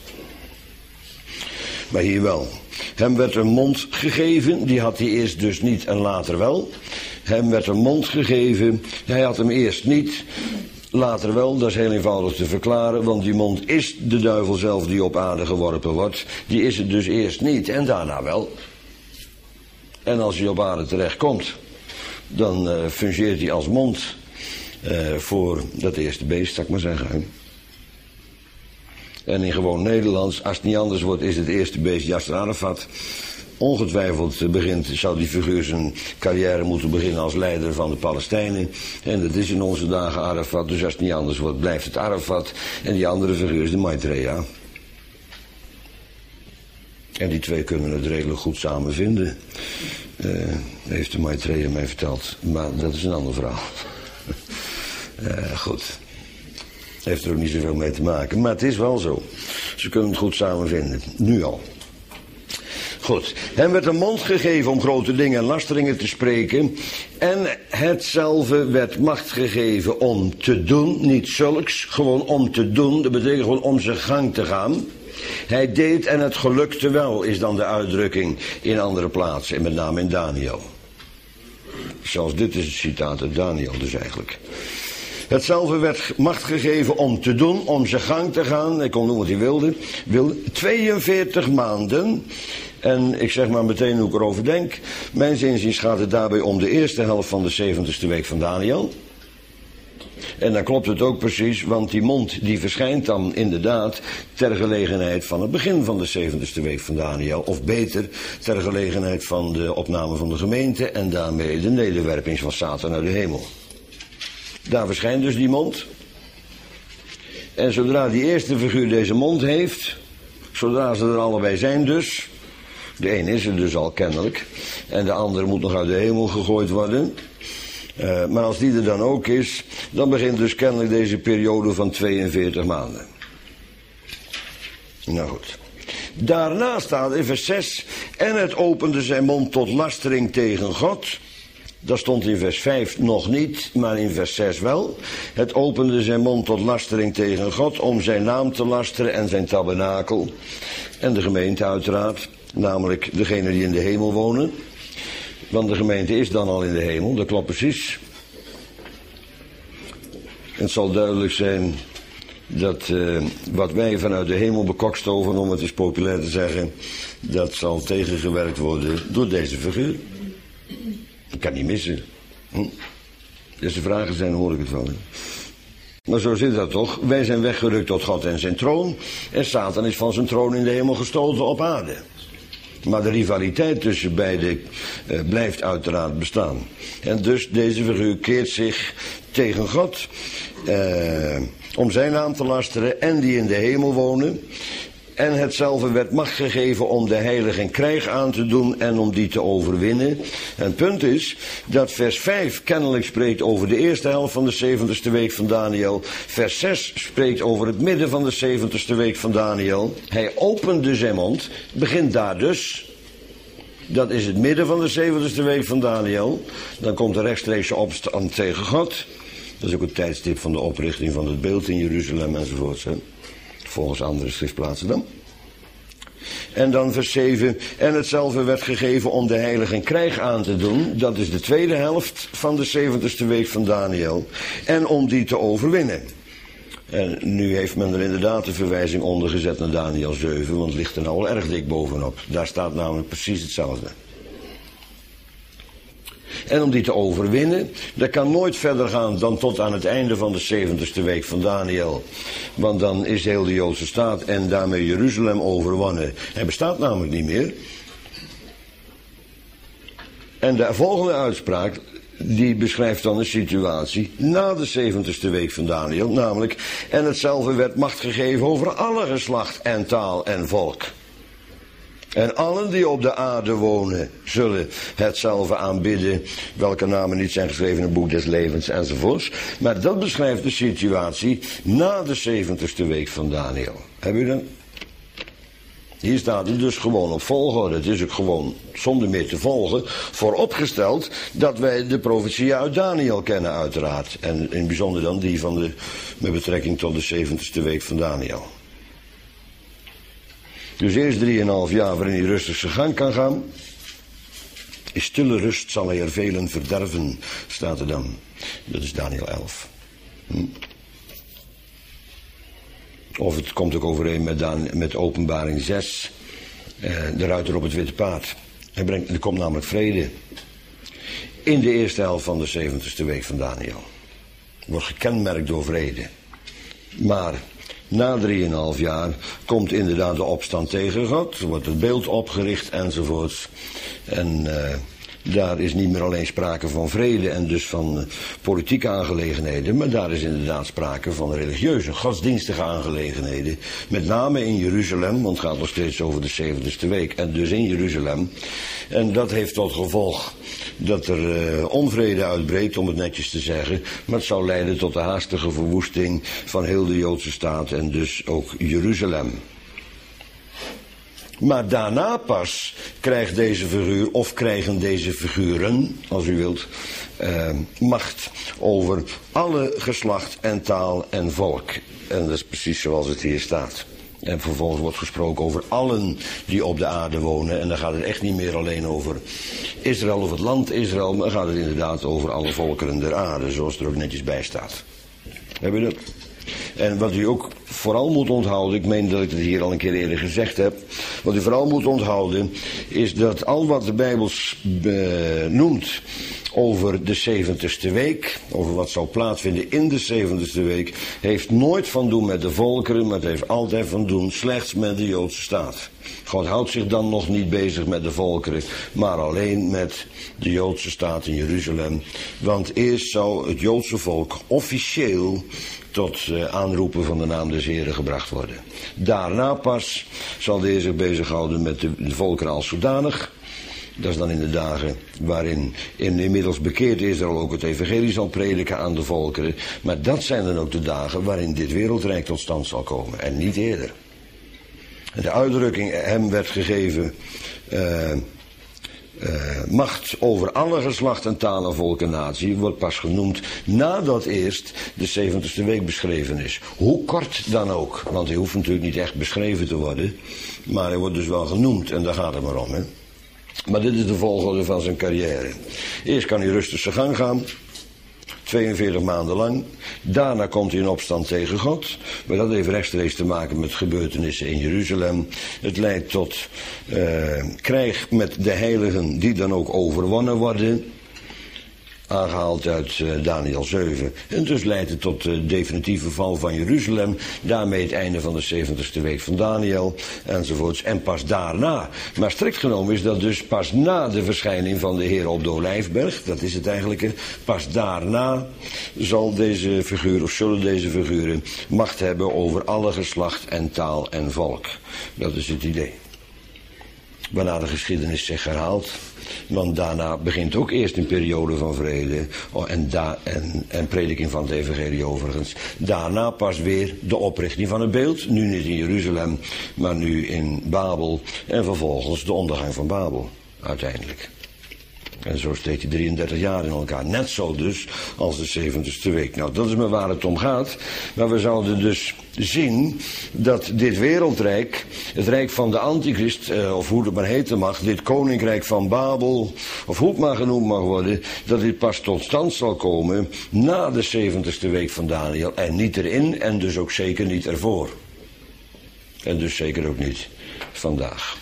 Maar hier wel. Hem werd een mond gegeven, die had hij eerst dus niet en later wel. Hem werd een mond gegeven, hij had hem eerst niet, later wel. Dat is heel eenvoudig te verklaren, want die mond is de duivel zelf die op aarde geworpen wordt. Die is het dus eerst niet en daarna wel. En als hij op aarde terechtkomt, dan fungeert hij als mond voor dat eerste beest, zou ik maar zeggen. En in gewoon Nederlands, als het niet anders wordt, is het eerste beest Yasser Arafat. Ongetwijfeld zou die figuur zijn carrière moeten beginnen als leider van de Palestijnen. En dat is in onze dagen Arafat, dus als het niet anders wordt, blijft het Arafat. En die andere figuur is de Maitreya. En die twee kunnen het redelijk goed samen vinden. Heeft de Maitreya mij verteld. Maar dat is een ander verhaal. Goed. Heeft er ook niet zoveel mee te maken. Maar het is wel zo. Ze kunnen het goed samen vinden. Nu al. Goed. Hem werd een mond gegeven om grote dingen en lasteringen te spreken. En hetzelfde werd macht gegeven om te doen. Niet zulks. Gewoon om te doen. Dat betekent gewoon om zijn gang te gaan. Hij deed en het gelukte wel, is dan de uitdrukking in andere plaatsen, en met name in Daniel. Zelfs dit is het citaat uit Daniel dus eigenlijk. Hetzelfde werd macht gegeven om te doen, om zijn gang te gaan. Hij kon doen wat hij wilde. 42 maanden. En ik zeg maar meteen hoe ik erover denk. Mijns inziens gaat het daarbij om de eerste helft van de 70ste week van Daniel. En dan klopt het ook precies, want die mond die verschijnt dan inderdaad ter gelegenheid van het begin van de 70ste week van Daniel. Of beter, ter gelegenheid van de opname van de gemeente en daarmee de nederwerping van Satan uit de hemel. Daar verschijnt dus die mond. En zodra die eerste figuur deze mond heeft, zodra ze er allebei zijn dus, de een is er dus al kennelijk, en de andere moet nog uit de hemel gegooid worden. Maar als die er dan ook is, dan begint dus kennelijk deze periode van 42 maanden. Nou goed. Daarna staat in vers 6, en het opende zijn mond tot lastering tegen God. Dat stond in vers 5 nog niet, maar in vers 6 wel. Het opende zijn mond tot lastering tegen God, om zijn naam te lasteren en zijn tabernakel. En de gemeente uiteraard, namelijk degenen die in de hemel wonen. Want de gemeente is dan al in de hemel, dat klopt precies. Het zal duidelijk zijn dat wat wij vanuit de hemel bekokstoven, om het eens populair te zeggen, dat zal tegengewerkt worden door deze figuur. Dat kan niet missen. Als er vragen zijn, hoor ik het wel. Maar zo zit dat toch. Wij zijn weggerukt tot God en zijn troon. En Satan is van zijn troon in de hemel gestoten op aarde. Maar de rivaliteit tussen beiden blijft uiteraard bestaan. En dus deze figuur keert zich tegen God. Om zijn naam te lasteren en die in de hemel wonen. En hetzelfde werd macht gegeven om de heiligen krijg aan te doen en om die te overwinnen. En het punt is dat vers 5 kennelijk spreekt over de eerste helft van de 70ste week van Daniel. Vers 6 spreekt over het midden van de 70ste week van Daniel. Hij opende zijn mond, begint daar dus. Dat is het midden van de 70ste week van Daniel. Dan komt de rechtstreekse opstand tegen God. Dat is ook het tijdstip van de oprichting van het beeld in Jeruzalem enzovoort. Volgens andere schriftplaatsen dan. En dan vers 7. En hetzelfde werd gegeven om de heiligen krijg aan te doen. Dat is de tweede helft van de 70ste week van Daniel. En om die te overwinnen. En nu heeft men er inderdaad de verwijzing onder gezet naar Daniel 7. Want het ligt er nou al erg dik bovenop. Daar staat namelijk precies hetzelfde. En om die te overwinnen, dat kan nooit verder gaan dan tot aan het einde van de 70ste week van Daniel. Want dan is heel de Joodse staat en daarmee Jeruzalem overwonnen. Hij bestaat namelijk niet meer. En de volgende uitspraak, die beschrijft dan de situatie na de 70ste week van Daniel. Namelijk, en hetzelfde werd macht gegeven over alle geslacht en taal en volk. En allen die op de aarde wonen, zullen hetzelfde aanbidden, welke namen niet zijn geschreven in het boek des levens enzovoorts. Maar dat beschrijft de situatie na de 70ste week van Daniel. Hebben jullie dat? Hier staat het dus gewoon op volgorde. Het is ook gewoon, zonder meer te volgen, vooropgesteld dat wij de profetieën uit Daniel kennen uiteraard. En in het bijzonder dan die van met betrekking tot de 70ste week van Daniel. Dus eerst 3,5 jaar waarin hij rustig zijn gang kan gaan. In stille rust zal hij er velen verderven, staat er dan. Dat is Daniel 11. Of het komt ook overeen met Openbaring 6. De ruiter op het witte paard. Er komt namelijk vrede. In de eerste helft van de 70ste week van Daniel. Wordt gekenmerkt door vrede. Maar na 3,5 jaar komt inderdaad de opstand tegen God. Er wordt het beeld opgericht enzovoorts. En daar is niet meer alleen sprake van vrede en dus van politieke aangelegenheden. Maar daar is inderdaad sprake van religieuze, godsdienstige aangelegenheden. Met name in Jeruzalem, want het gaat nog steeds over de 70ste week. En dus in Jeruzalem. En dat heeft tot gevolg dat er onvrede uitbreekt, om het netjes te zeggen. Maar het zou leiden tot de haastige verwoesting van heel de Joodse staat en dus ook Jeruzalem. Maar daarna pas krijgt deze figuur, of krijgen deze figuren, als u wilt, macht over alle geslacht en taal en volk. En dat is precies zoals het hier staat. En vervolgens wordt gesproken over allen die op de aarde wonen. En dan gaat het echt niet meer alleen over Israël of het land Israël, maar dan gaat het inderdaad over alle volkeren der aarde, zoals er ook netjes bij staat. Heb je dat? En wat u ook vooral moet onthouden, ik meen dat ik het hier al een keer eerder gezegd heb, wat u vooral moet onthouden, is dat al wat de Bijbel noemt over de 70ste week, over wat zal plaatsvinden in de 70ste week, heeft nooit van doen met de volkeren, maar het heeft altijd van doen slechts met de Joodse staat. God houdt zich dan nog niet bezig met de volkeren, maar alleen met de Joodse staat in Jeruzalem. Want eerst zou het Joodse volk officieel tot aanroepen van de naam des Heren gebracht worden. Daarna pas zal de Heer zich bezighouden met de volkeren als zodanig. Dat is dan in de dagen waarin inmiddels bekeerd Israël ook het evangelie zal prediken aan de volkeren. Maar dat zijn dan ook de dagen waarin dit wereldrijk tot stand zal komen en niet eerder. En de uitdrukking hem werd gegeven macht over alle geslachten, talen, volken, natie wordt pas genoemd nadat eerst de 70ste week beschreven is. Hoe kort dan ook, want hij hoeft natuurlijk niet echt beschreven te worden, maar hij wordt dus wel genoemd en daar gaat het maar om. Hè? Maar dit is de volgorde van zijn carrière. Eerst kan hij rustig zijn gang gaan, 42 maanden lang. Daarna komt hij in opstand tegen God. Maar dat heeft rechtstreeks te maken met gebeurtenissen in Jeruzalem. Het leidt tot krijg met de heiligen die dan ook overwonnen worden. Aangehaald uit Daniel 7. En dus leidt het tot de definitieve val van Jeruzalem. Daarmee het einde van de 70ste week van Daniel. Enzovoorts. En pas daarna. Maar strikt genomen is dat dus pas na de verschijning van de Heer op de Olijfberg. Dat is het eigenlijke. Pas daarna zal deze figuur, of zullen deze figuren macht hebben over alle geslacht en taal en volk. Dat is het idee. Waarna de geschiedenis zich herhaalt. Want daarna begint ook eerst een periode van vrede en prediking van het evangelie overigens. Daarna pas weer de oprichting van het beeld. Nu niet in Jeruzalem, maar nu in Babel. En vervolgens de ondergang van Babel, uiteindelijk. En zo steekt hij 33 jaar in elkaar. Net zo dus als de 70ste week. Nou, dat is maar waar het om gaat. Maar we zouden dus zien dat dit wereldrijk, het rijk van de antichrist, of hoe het maar heten mag, dit koninkrijk van Babel, of hoe het maar genoemd mag worden, dat dit pas tot stand zal komen na de 70ste week van Daniel. En niet erin, en dus ook zeker niet ervoor. En dus zeker ook niet vandaag.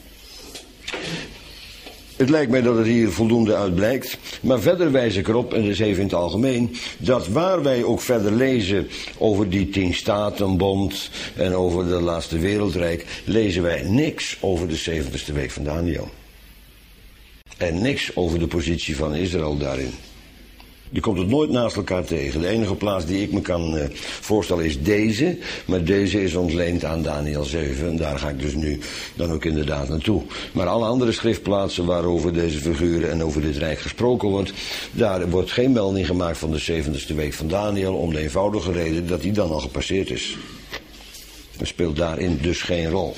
Het lijkt mij dat het hier voldoende uit blijkt. Maar verder wijs ik erop, en dat is even in het algemeen, dat waar wij ook verder lezen over die 10-statenbond en over de laatste wereldrijk, lezen wij niks over de 70ste week van Daniel. En niks over de positie van Israël daarin. Je komt het nooit naast elkaar tegen. De enige plaats die ik me kan voorstellen is deze. Maar deze is ontleend aan Daniel 7. En daar ga ik dus nu dan ook inderdaad naartoe. Maar alle andere schriftplaatsen waarover deze figuren en over dit rijk gesproken wordt, daar wordt geen melding gemaakt van de 70ste week van Daniel. Om de eenvoudige reden dat die dan al gepasseerd is. Dat speelt daarin dus geen rol.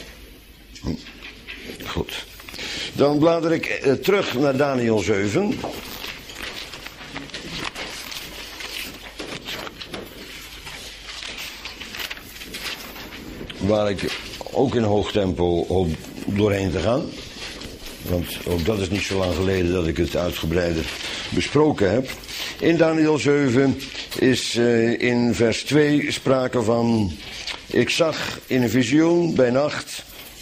Goed. Dan blader ik terug naar Daniel 7. Waar ik ook in hoog tempo hoop doorheen te gaan. Want ook dat is niet zo lang geleden dat ik het uitgebreider besproken heb. In Daniel 7 is in vers 2 sprake van: ik zag in een visioen bij nacht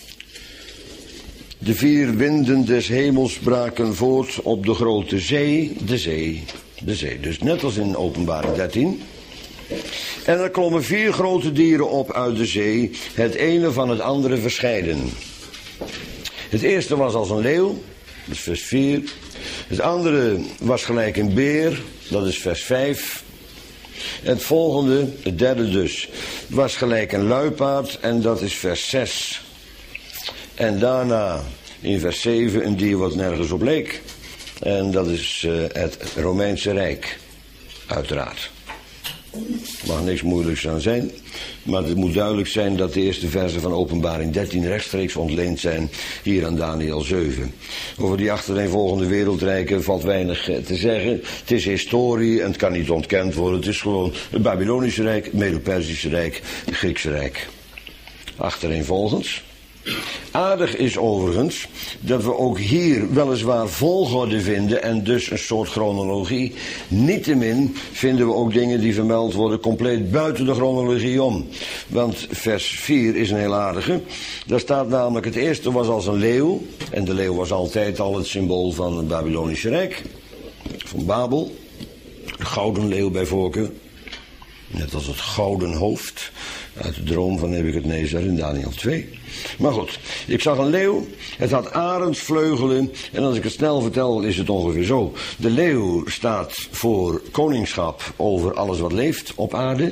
de 4 winden des hemels braken voort op de grote zee, de zee. Dus net als in Openbaring 13. En er klommen 4 grote dieren op uit de zee, het ene van het andere verscheiden. Het eerste was als een leeuw, dat is vers 4. Het andere was gelijk een beer, dat is vers 5. Het volgende, het derde dus, was gelijk een luipaard en dat is vers 6. En daarna in vers 7 een dier wat nergens op leek. En dat is het Romeinse Rijk, uiteraard. Er mag niks moeilijks aan zijn, maar het moet duidelijk zijn dat de eerste versen van Openbaring 13 rechtstreeks ontleend zijn hier aan Daniel 7. Over die achtereenvolgende wereldrijken valt weinig te zeggen. Het is historie en het kan niet ontkend worden. Het is gewoon het Babylonische Rijk, het Medo-Persische Rijk, het Griekse Rijk. achtereenvolgens. Aardig is overigens dat we ook hier weliswaar volgorde vinden en dus een soort chronologie. Niettemin vinden we ook dingen die vermeld worden compleet buiten de chronologie om. Want vers 4 is een heel aardige. Daar staat namelijk: het eerste was als een leeuw. En de leeuw was altijd al het symbool van het Babylonische Rijk. Van Babel. De gouden leeuw bij voorkeur. Net als het gouden hoofd uit de droom van Nebukadnezar in Daniel 2. Maar goed, ik zag een leeuw, het had arendsvleugelen en als ik het snel vertel is het ongeveer zo. De leeuw staat voor koningschap over alles wat leeft op aarde.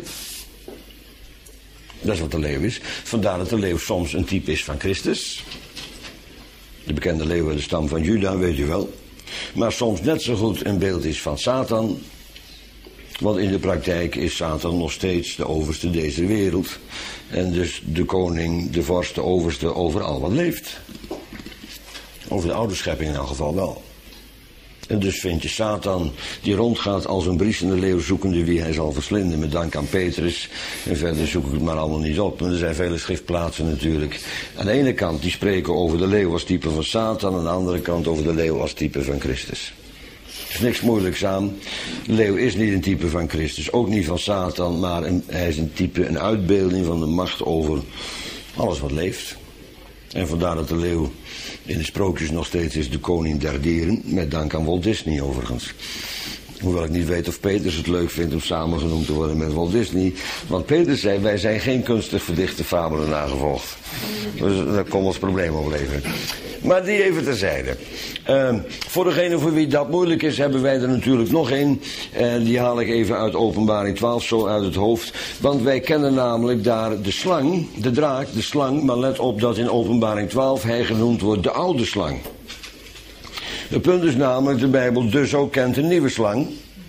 Dat is wat de leeuw is. Vandaar dat de leeuw soms een type is van Christus. De bekende leeuw uit de stam van Juda, weet u wel. Maar soms net zo goed een beeld is van Satan. Want in de praktijk is Satan nog steeds de overste deze wereld. En dus de koning, de vorst, de overste over al wat leeft. Over de oude schepping in elk geval wel. En dus vind je Satan die rondgaat als een briesende leeuw zoekende wie hij zal verslinden, met dank aan Petrus. En verder zoek ik het maar allemaal niet op. Maar er zijn vele schriftplaatsen natuurlijk. Aan de ene kant die spreken over de leeuw als type van Satan. Aan de andere kant over de leeuw als type van Christus. Er is niks moeilijks aan. De leeuw is niet een type van Christus, ook niet van Satan, maar hij is een type, een uitbeelding van de macht over alles wat leeft. En vandaar dat de leeuw in de sprookjes nog steeds is de koning der dieren, met dank aan Walt Disney overigens. Hoewel ik niet weet of Peters het leuk vindt om samengenoemd te worden met Walt Disney. Want Peters zei, wij zijn geen kunstig verdichte fabelen nagevolgd. Dus dat kon ons probleem opleveren. Maar die even terzijde. Voor degene voor wie dat moeilijk is, hebben wij er natuurlijk nog één. Die haal ik even uit Openbaring 12 zo uit het hoofd. Want wij kennen namelijk daar de slang, de draak, de slang. Maar let op dat in Openbaring 12 hij genoemd wordt de oude slang. Het punt is namelijk, de Bijbel dus ook kent een nieuwe slang.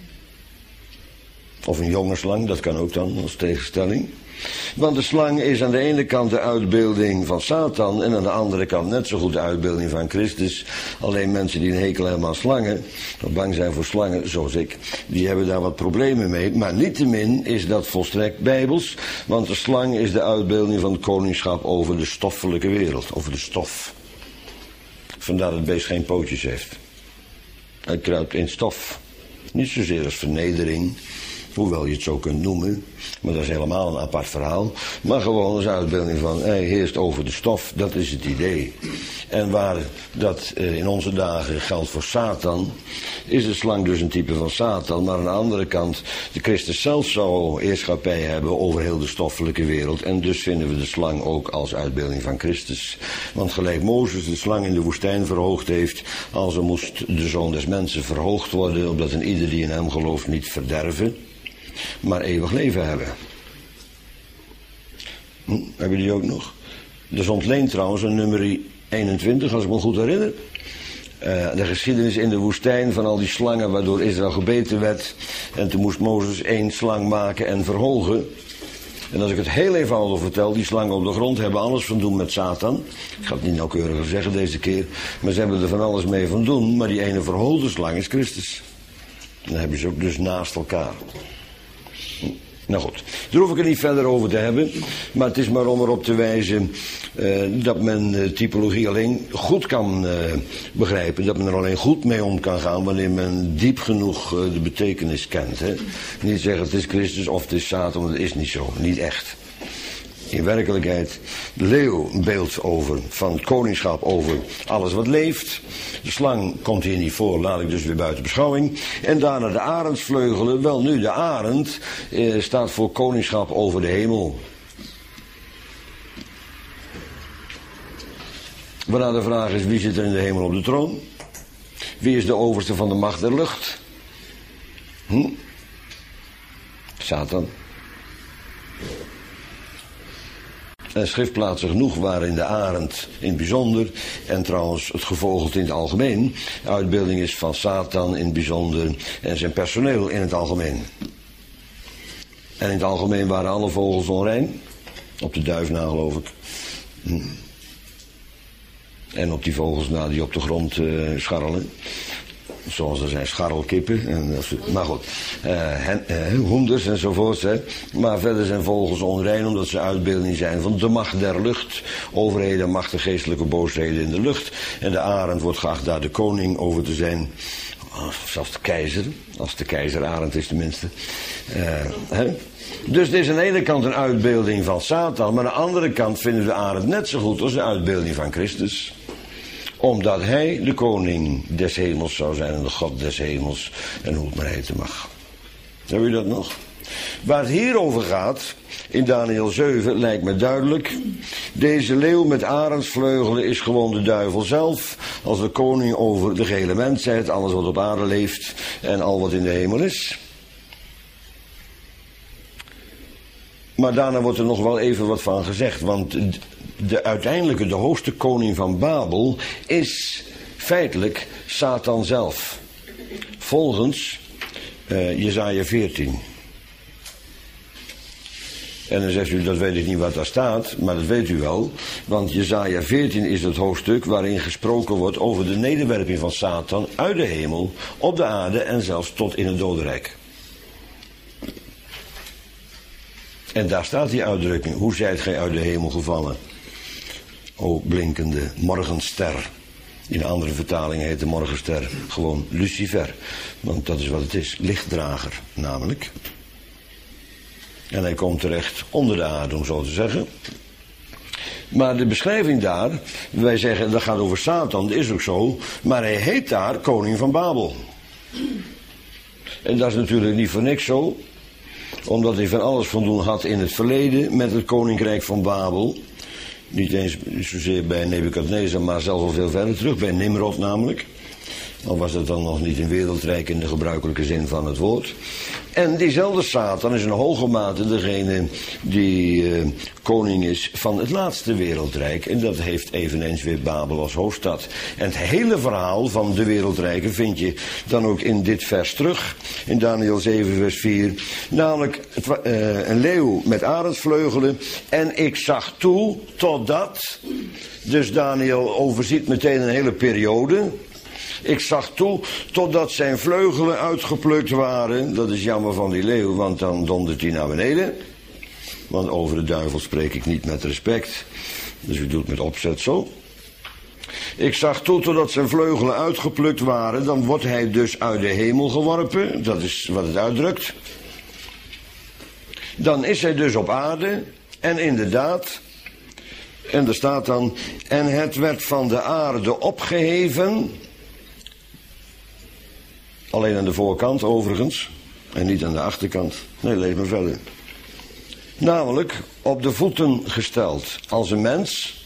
Of een jonge slang, dat kan ook dan als tegenstelling. Want de slang is aan de ene kant de uitbeelding van Satan en aan de andere kant net zo goed de uitbeelding van Christus. Alleen mensen die een hekel hebben aan slangen, of bang zijn voor slangen, zoals ik, die hebben daar wat problemen mee. Maar niettemin is dat volstrekt bijbels, want de slang is de uitbeelding van het koningschap over de stoffelijke wereld, over de stof. Vandaar dat het beest geen pootjes heeft. Hij kruipt in stof. Niet zozeer als vernedering, hoewel je het zo kunt noemen, maar dat is helemaal een apart verhaal. Maar gewoon als uitbeelding van, hij heerst over de stof, dat is het idee. En waar dat in onze dagen geldt voor Satan, is de slang dus een type van Satan. Maar aan de andere kant, de Christus zelf zou heerschappij hebben over heel de stoffelijke wereld. En dus vinden we de slang ook als uitbeelding van Christus. Want gelijk Mozes de slang in de woestijn verhoogd heeft, alzo moest de Zoon des Mensen verhoogd worden, opdat een ieder die in hem gelooft niet verderven, maar eeuwig leven hebben. Hebben die ook nog? Er is ontleend trouwens een nummer 21, als ik me goed herinner. De geschiedenis in de woestijn van al die slangen waardoor Israël gebeten werd. En toen moest Mozes 1 slang maken en verhogen. En als ik het heel eenvoudig vertel, die slangen op de grond hebben alles van doen met Satan. Ik ga het niet nauwkeuriger zeggen deze keer, maar ze hebben er van alles mee van doen. Maar die ene verhoogde slang is Christus. En dan hebben ze ook dus naast elkaar. Nou goed, daar hoef ik het niet verder over te hebben. Maar het is maar om erop te wijzen dat men typologie alleen goed kan begrijpen. Dat men er alleen goed mee om kan gaan wanneer men diep genoeg de betekenis kent. Hè? Niet zeggen het is Christus of het is Satan, want dat is niet zo. Niet echt. In werkelijkheid, de leeuw een beeld over, van het koningschap over alles wat leeft. De slang komt hier niet voor, laat ik dus weer buiten beschouwing. En daarna de arendsvleugelen. Wel nu, de arend staat voor koningschap over de hemel. Waarna de vraag is, wie zit er in de hemel op de troon? Wie is de overste van de macht der lucht? Satan. En schriftplaatsen genoeg waarin de arend in het bijzonder, en trouwens het gevogelte in het algemeen, uitbeelding is van Satan in het bijzonder en zijn personeel in het algemeen. En in het algemeen waren alle vogels onrein, op de duif na geloof ik. En op die vogels na die op de grond scharrelen. zoals er zijn scharrelkippen, en, maar goed, hoenders enzovoort. Hè. Maar verder zijn vogels onrein omdat ze uitbeelding zijn van de macht der lucht. Overheden, macht en geestelijke boosheden in de lucht. En de arend wordt geacht daar de koning over te zijn. Zelfs de keizer, als de keizer arend is tenminste. Dus het is aan de ene kant een uitbeelding van Satan, maar aan de andere kant vinden we de arend net zo goed als de uitbeelding van Christus. Omdat hij de koning des hemels zou zijn en de God des hemels en hoe het maar heten mag. Heb je dat nog? Waar het hier over gaat, in Daniel 7, lijkt me duidelijk. Deze leeuw met arendsvleugelen is gewoon de duivel zelf, als de koning over de gehele mensheid, alles wat op aarde leeft en al wat in de hemel is. Maar daarna wordt er nog wel even wat van gezegd, want de hoogste koning van Babel is feitelijk Satan zelf. Volgens Jesaja 14. En dan zegt u, dat weet ik niet wat daar staat, maar dat weet u wel. Want Jesaja 14 is het hoofdstuk waarin gesproken wordt over de nederwerping van Satan uit de hemel, op de aarde en zelfs tot in het dodenrijk. En daar staat die uitdrukking, hoe zijt gij uit de hemel gevallen? O blinkende morgenster. In een andere vertaling heet de morgenster gewoon Lucifer. Want dat is wat het is, lichtdrager namelijk. En hij komt terecht onder de aarde, om zo te zeggen. Maar de beschrijving daar, wij zeggen dat gaat over Satan, dat is ook zo. Maar hij heet daar koning van Babel. En dat is natuurlijk niet voor niks zo. Omdat hij van alles voldoen had in het verleden met het koninkrijk van Babel. Niet eens zozeer bij Nebukadnezar, maar zelfs al veel verder terug, bij Nimrod namelijk. Al was het dan nog niet een wereldrijk in de gebruikelijke zin van het woord. En diezelfde Satan is in hoge mate degene die koning is van het laatste wereldrijk. En dat heeft eveneens weer Babel als hoofdstad. En het hele verhaal van de wereldrijken vind je dan ook in dit vers terug. In Daniel 7 vers 4. Namelijk een leeuw met arendsvleugelen. En ik zag toe totdat. Dus Daniel overziet meteen een hele periode. Ik zag toe totdat zijn vleugelen uitgeplukt waren. Dat is jammer van die leeuw, want dan dondert hij naar beneden. Want over de duivel spreek ik niet met respect. Dus u doet met opzet zo. Ik zag toe totdat zijn vleugelen uitgeplukt waren. Dan wordt hij dus uit de hemel geworpen. Dat is wat het uitdrukt. Dan is hij dus op aarde. En inderdaad. En er staat dan. En het werd van de aarde opgeheven. Alleen aan de voorkant overigens. En niet aan de achterkant. Nee, lees maar verder. Namelijk op de voeten gesteld. Als een mens.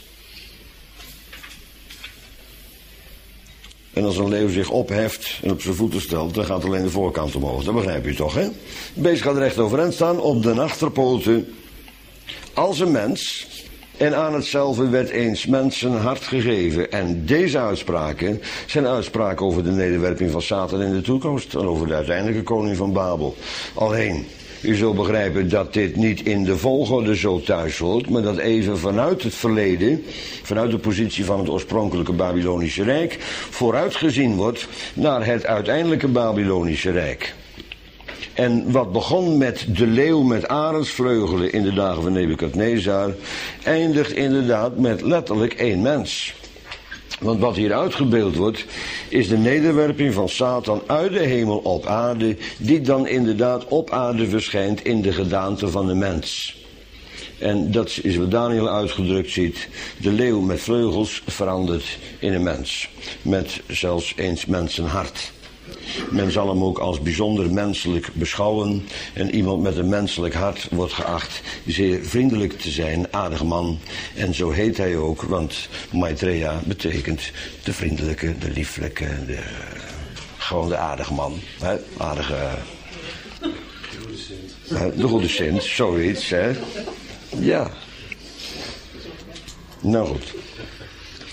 En als een leeuw zich opheft en op zijn voeten stelt, dan gaat alleen de voorkant omhoog. Dat begrijp je toch, hè? Het beest gaat recht overeind staan op de achterpoten. Als een mens. En aan hetzelfde werd eens mensen hart gegeven. En deze uitspraken zijn uitspraken over de nederwerping van Satan in de toekomst. En over de uiteindelijke koning van Babel. Alleen, u zult begrijpen dat dit niet in de volgorde zo thuis hoort. Maar dat even vanuit het verleden, vanuit de positie van het oorspronkelijke Babylonische Rijk, vooruitgezien wordt naar het uiteindelijke Babylonische Rijk. En wat begon met de leeuw met arendsvleugelen in de dagen van Nebukadnezar, eindigt inderdaad met letterlijk één mens. Want wat hier uitgebeeld wordt, is de nederwerping van Satan uit de hemel op aarde, die dan inderdaad op aarde verschijnt in de gedaante van de mens. En dat is wat Daniel uitgedrukt ziet. De leeuw met vleugels verandert in een mens. Met zelfs eens mensenhart. Men zal hem ook als bijzonder menselijk beschouwen. En iemand met een menselijk hart wordt geacht zeer vriendelijk te zijn, aardig man. En zo heet hij ook, want Maitreya betekent de vriendelijke, de lieflijke, gewoon de aardige man. Hè? Aardige... de goede Sint, zoiets, hè. Ja. Nou goed.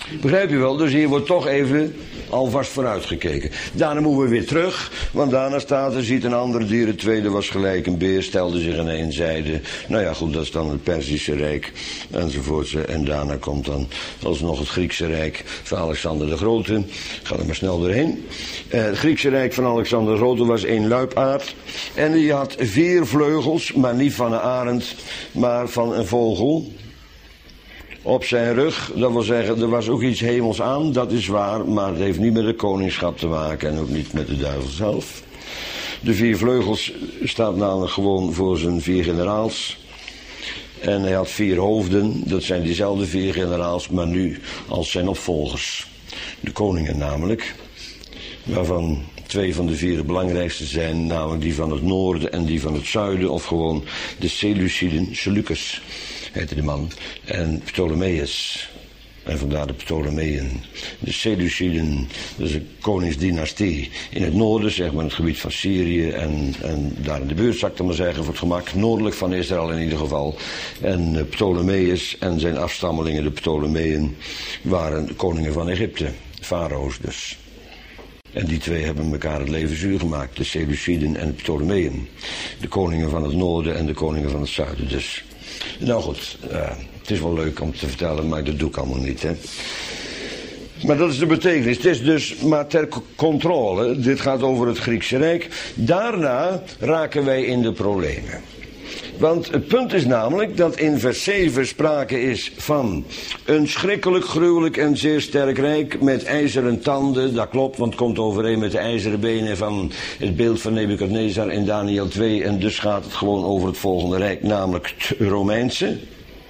Begrijp je wel? Dus hier wordt toch even alvast vooruitgekeken. Daarna moeten we weer terug, want daarna staat er, ziet een ander dier, het tweede was gelijk een beer, stelde zich ineen, zeide, nou ja goed, dat is dan het Perzische Rijk, enzovoort. En daarna komt dan alsnog het Griekse Rijk van Alexander de Grote. Ik ga er maar snel doorheen. Het Griekse Rijk van Alexander de Grote was één luipaard. En die had 4 vleugels, maar niet van een arend, maar van een vogel. Op zijn rug, dat wil zeggen, er was ook iets hemels aan, dat is waar, maar het heeft niet met het koningschap te maken en ook niet met de duivel zelf. De 4 vleugels staat namelijk gewoon voor zijn 4 generaals. En hij had 4 hoofden, dat zijn diezelfde 4 generaals, maar nu als zijn opvolgers. De koningen namelijk, waarvan 2 van de 4 het belangrijkste zijn, namelijk die van het noorden en die van het zuiden, of gewoon de Seleuciden, Seleucus heette de man, en Ptolemeus. En vandaar de Ptolemeën. De Seleuciden, dat is een koningsdynastie in het noorden, zeg maar, het gebied van Syrië en daar in de buurt, zal ik dan maar zeggen, voor het gemak, noordelijk van Israël in ieder geval. En Ptolemeus en zijn afstammelingen, de Ptolemeën, waren koningen van Egypte, farao's dus. En die 2 hebben elkaar het leven zuur gemaakt, de Seleuciden en de Ptolemeën. De koningen van het noorden en de koningen van het zuiden dus. Nou goed, het is wel leuk om te vertellen, maar dat doe ik allemaal niet, hè. Maar dat is de betekenis. Het is dus maar ter controle. Dit gaat over het Griekse Rijk. Daarna raken wij in de problemen. Want het punt is namelijk dat in vers 7 sprake is van een schrikkelijk, gruwelijk en zeer sterk rijk met ijzeren tanden. Dat klopt, want het komt overeen met de ijzeren benen van het beeld van Nebukadnezar in Daniel 2. En dus gaat het gewoon over het volgende rijk, namelijk het Romeinse.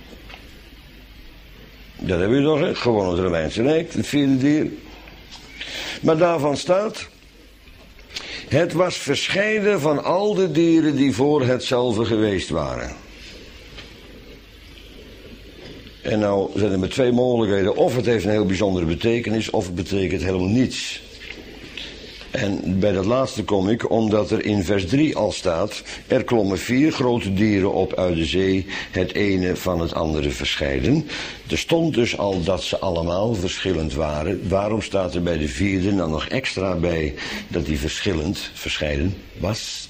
Dat hebben we toch, hè? Gewoon het Romeinse Rijk, het 4e dier. Maar daarvan staat: het was verscheiden van al de dieren die voor hetzelfde geweest waren. En nou zijn er maar 2 mogelijkheden. Of het heeft een heel bijzondere betekenis, of het betekent helemaal niets. En bij dat laatste kom ik, omdat er in vers 3 al staat: er klommen 4 grote dieren op uit de zee, het ene van het andere verscheiden. Er stond dus al dat ze allemaal verschillend waren. Waarom staat er bij de 4e dan nog extra bij dat die verscheiden was?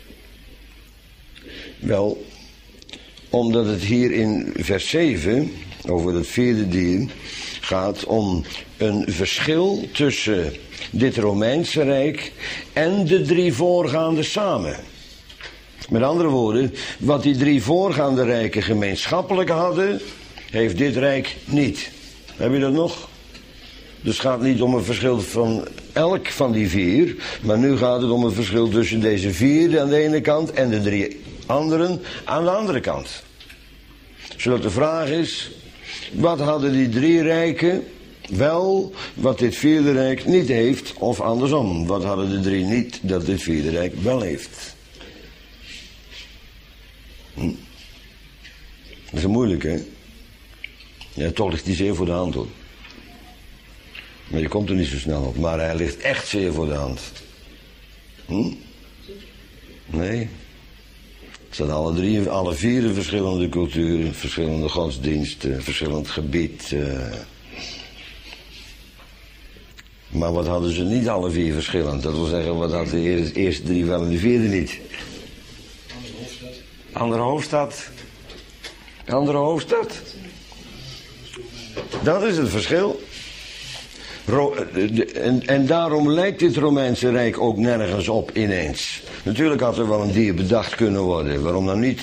Wel, omdat het hier in vers 7, over het 4e dier, gaat om een verschil tussen dit Romeinse Rijk en de 3 voorgaande samen. Met andere woorden, wat die 3 voorgaande rijken gemeenschappelijk hadden, heeft dit rijk niet. Heb je dat nog? Dus het gaat niet om een verschil van elk van die 4, maar nu gaat het om een verschil tussen deze 4 aan de ene kant en de 3 anderen aan de andere kant. Zodat de vraag is, wat hadden die 3 rijken wel, wat dit 4e rijk niet heeft, of andersom, wat hadden de 3 niet, dat dit 4e rijk wel heeft? Dat is moeilijk, hè? Ja, toch ligt die zeer voor de hand, hoor. Maar je komt er niet zo snel op, maar hij ligt echt zeer voor de hand. Nee. Het zijn alle 4 verschillende culturen, verschillende godsdiensten, verschillend gebied. Maar wat hadden ze niet alle 4 verschillend? Dat wil zeggen, wat hadden de eerste 3 wel en de 4e niet? Andere hoofdstad. Andere hoofdstad. Dat is het verschil. En daarom lijkt dit Romeinse Rijk ook nergens op ineens. Natuurlijk had er wel een dier bedacht kunnen worden, waarom dan niet?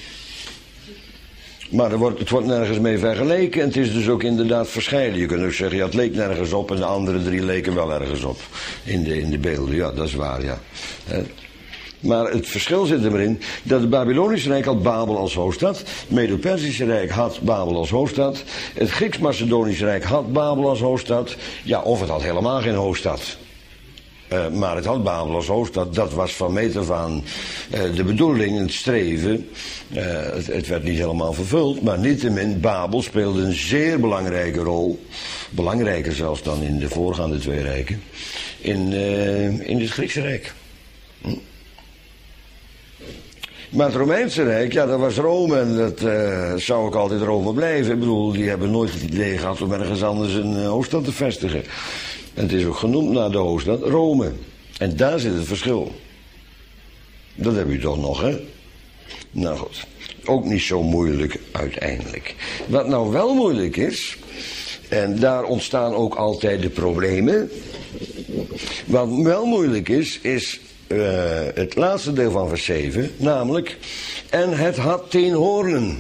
Maar het wordt nergens mee vergeleken en het is dus ook inderdaad verscheiden. Je kunt ook zeggen, ja, het leek nergens op en de andere 3 leken wel ergens op. In de beelden, ja, dat is waar, ja. Maar het verschil zit erin dat het Babylonische Rijk had Babel als hoofdstad. Het Medo-Persische Rijk had Babel als hoofdstad. Het Grieks-Macedonische Rijk had Babel als hoofdstad. Ja, of het had helemaal geen hoofdstad. Maar het had Babel als hoofdstad. Dat was van meet af aan de bedoeling, het streven. Het werd niet helemaal vervuld. Maar niettemin, Babel speelde een zeer belangrijke rol. Belangrijker zelfs dan in de voorgaande 2 rijken. In het Griekse Rijk. Maar het Romeinse Rijk, ja, dat was Rome en dat zou ook altijd Rome blijven. Ik bedoel, die hebben nooit het idee gehad om ergens anders een hoofdstad te vestigen. En het is ook genoemd naar de hoofdstad, Rome. En daar zit het verschil. Dat heb je toch nog, hè? Nou goed, ook niet zo moeilijk uiteindelijk. Wat nou wel moeilijk is, en daar ontstaan ook altijd de problemen. Wat wel moeilijk is het laatste deel van vers 7, namelijk, en het had 10 hoornen.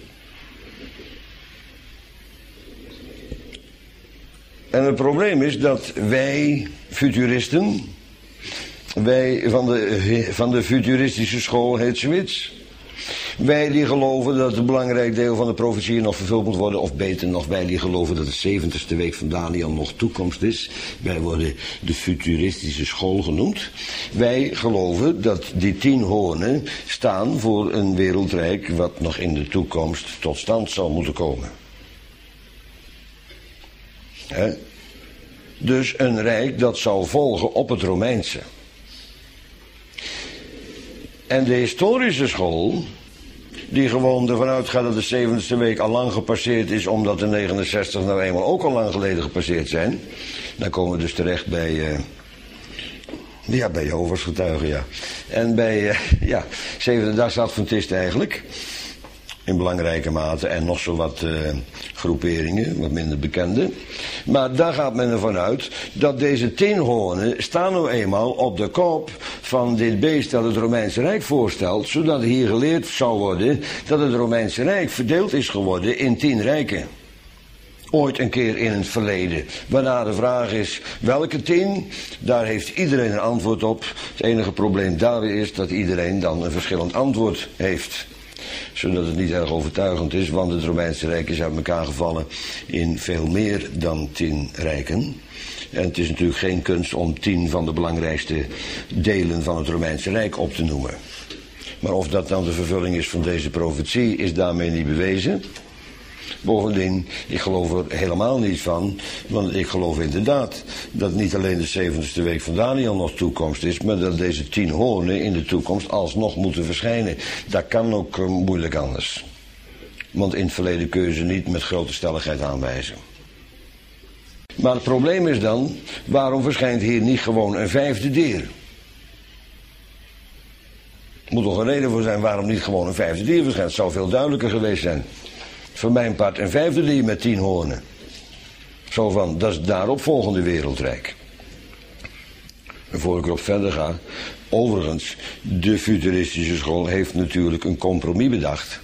En het probleem is dat wij futuristen, wij van de futuristische school heet Zwits, wij die geloven dat een belangrijk deel van de profetieën nog vervuld moet worden, of beter nog, wij die geloven dat de 70ste week van Daniel nog toekomst is. Wij worden de futuristische school genoemd. Wij geloven dat die 10 hoornen staan voor een wereldrijk wat nog in de toekomst tot stand zal moeten komen. He? Dus een rijk dat zal volgen op het Romeinse. En de historische school, die gewoon ervan uitgaat dat de 70ste week al lang gepasseerd is, omdat de 69 nou eenmaal ook al lang geleden gepasseerd zijn. Dan komen we dus terecht bij Jehovah's getuigen, ja. En bij, Zevende-daagse Adventisten eigenlijk. In belangrijke mate en nog zo wat groeperingen, wat minder bekende. Maar daar gaat men ervan uit dat deze 10 hoornen staan nou eenmaal op de kop van dit beest dat het Romeinse Rijk voorstelt, zodat hier geleerd zou worden dat het Romeinse Rijk verdeeld is geworden in 10 rijken. Ooit een keer in het verleden. Waarna de vraag is, welke 10? Daar heeft iedereen een antwoord op. Het enige probleem daar is dat iedereen dan een verschillend antwoord heeft. Zodat het niet erg overtuigend is, want het Romeinse Rijk is uit elkaar gevallen in veel meer dan 10 rijken. En het is natuurlijk geen kunst om 10 van de belangrijkste delen van het Romeinse Rijk op te noemen. Maar of dat dan de vervulling is van deze profetie, is daarmee niet bewezen. Bovendien, ik geloof er helemaal niet van, want ik geloof inderdaad dat niet alleen de 70ste week van Daniel nog toekomst is, maar dat deze 10 hoornen in de toekomst alsnog moeten verschijnen. Dat kan ook moeilijk anders. Want in het verleden kun je ze niet met grote stelligheid aanwijzen. Maar het probleem is dan, waarom verschijnt hier niet gewoon een 5e dier? Er moet toch een reden voor zijn waarom niet gewoon een 5e dier verschijnt. Het zou veel duidelijker geweest zijn. Voor mijn part een 5e dier met 10 hoornen. Zo van, dat is het daaropvolgende wereldrijk. En voor ik erop verder ga, overigens, de futuristische school heeft natuurlijk een compromis bedacht.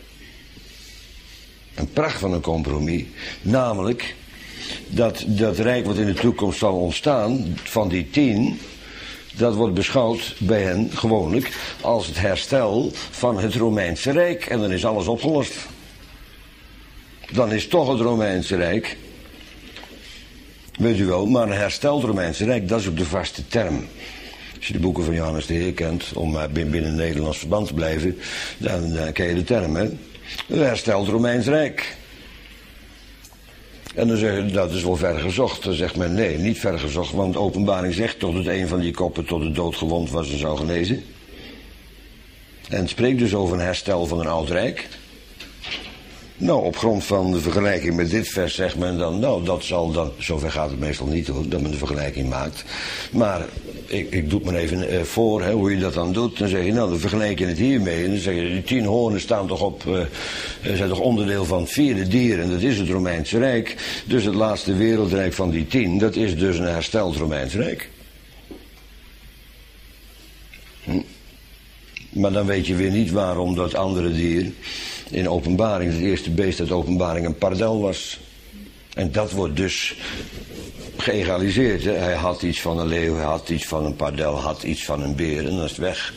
Een pracht van een compromis. Namelijk, dat rijk wat in de toekomst zal ontstaan, van die 10... dat wordt beschouwd bij hen gewoonlijk als het herstel van het Romeinse Rijk. En dan is alles opgelost. Dan is toch het Romeinse Rijk, weet u wel, maar een hersteld Romeinse Rijk, dat is op de vaste term. Als je de boeken van Johannes de Heer kent, om maar binnen Nederlands verband te blijven, dan ken je de term, hè. Een hersteld Romeins Rijk. En dan zeg je, dat is wel ver gezocht. Dan zegt men, nee, niet ver gezocht, want de Openbaring zegt toch dat een van die koppen tot de dood gewond was en zou genezen. En het spreekt dus over een herstel van een oud rijk. Nou, op grond van de vergelijking met dit vers zegt men dan, nou, dat zal dan, zover gaat het meestal niet hoor, dat men de vergelijking maakt. Maar ik doe het maar even voor, hè, hoe je dat dan doet. Dan zeg je, nou, dan vergelijk je het hiermee. En dan zeg je, die 10 hoornen staan toch zijn toch onderdeel van het 4e dier. En dat is het Romeinse Rijk. Dus het laatste wereldrijk van die 10, dat is dus een hersteld Romeins Rijk. Maar dan weet je weer niet waarom dat andere dier in Openbaring, het eerste beest uit Openbaring, een pardel was. En dat wordt dus geëgaliseerd. Hè? Hij had iets van een leeuw, hij had iets van een pardel, had iets van een beer en dan is het weg.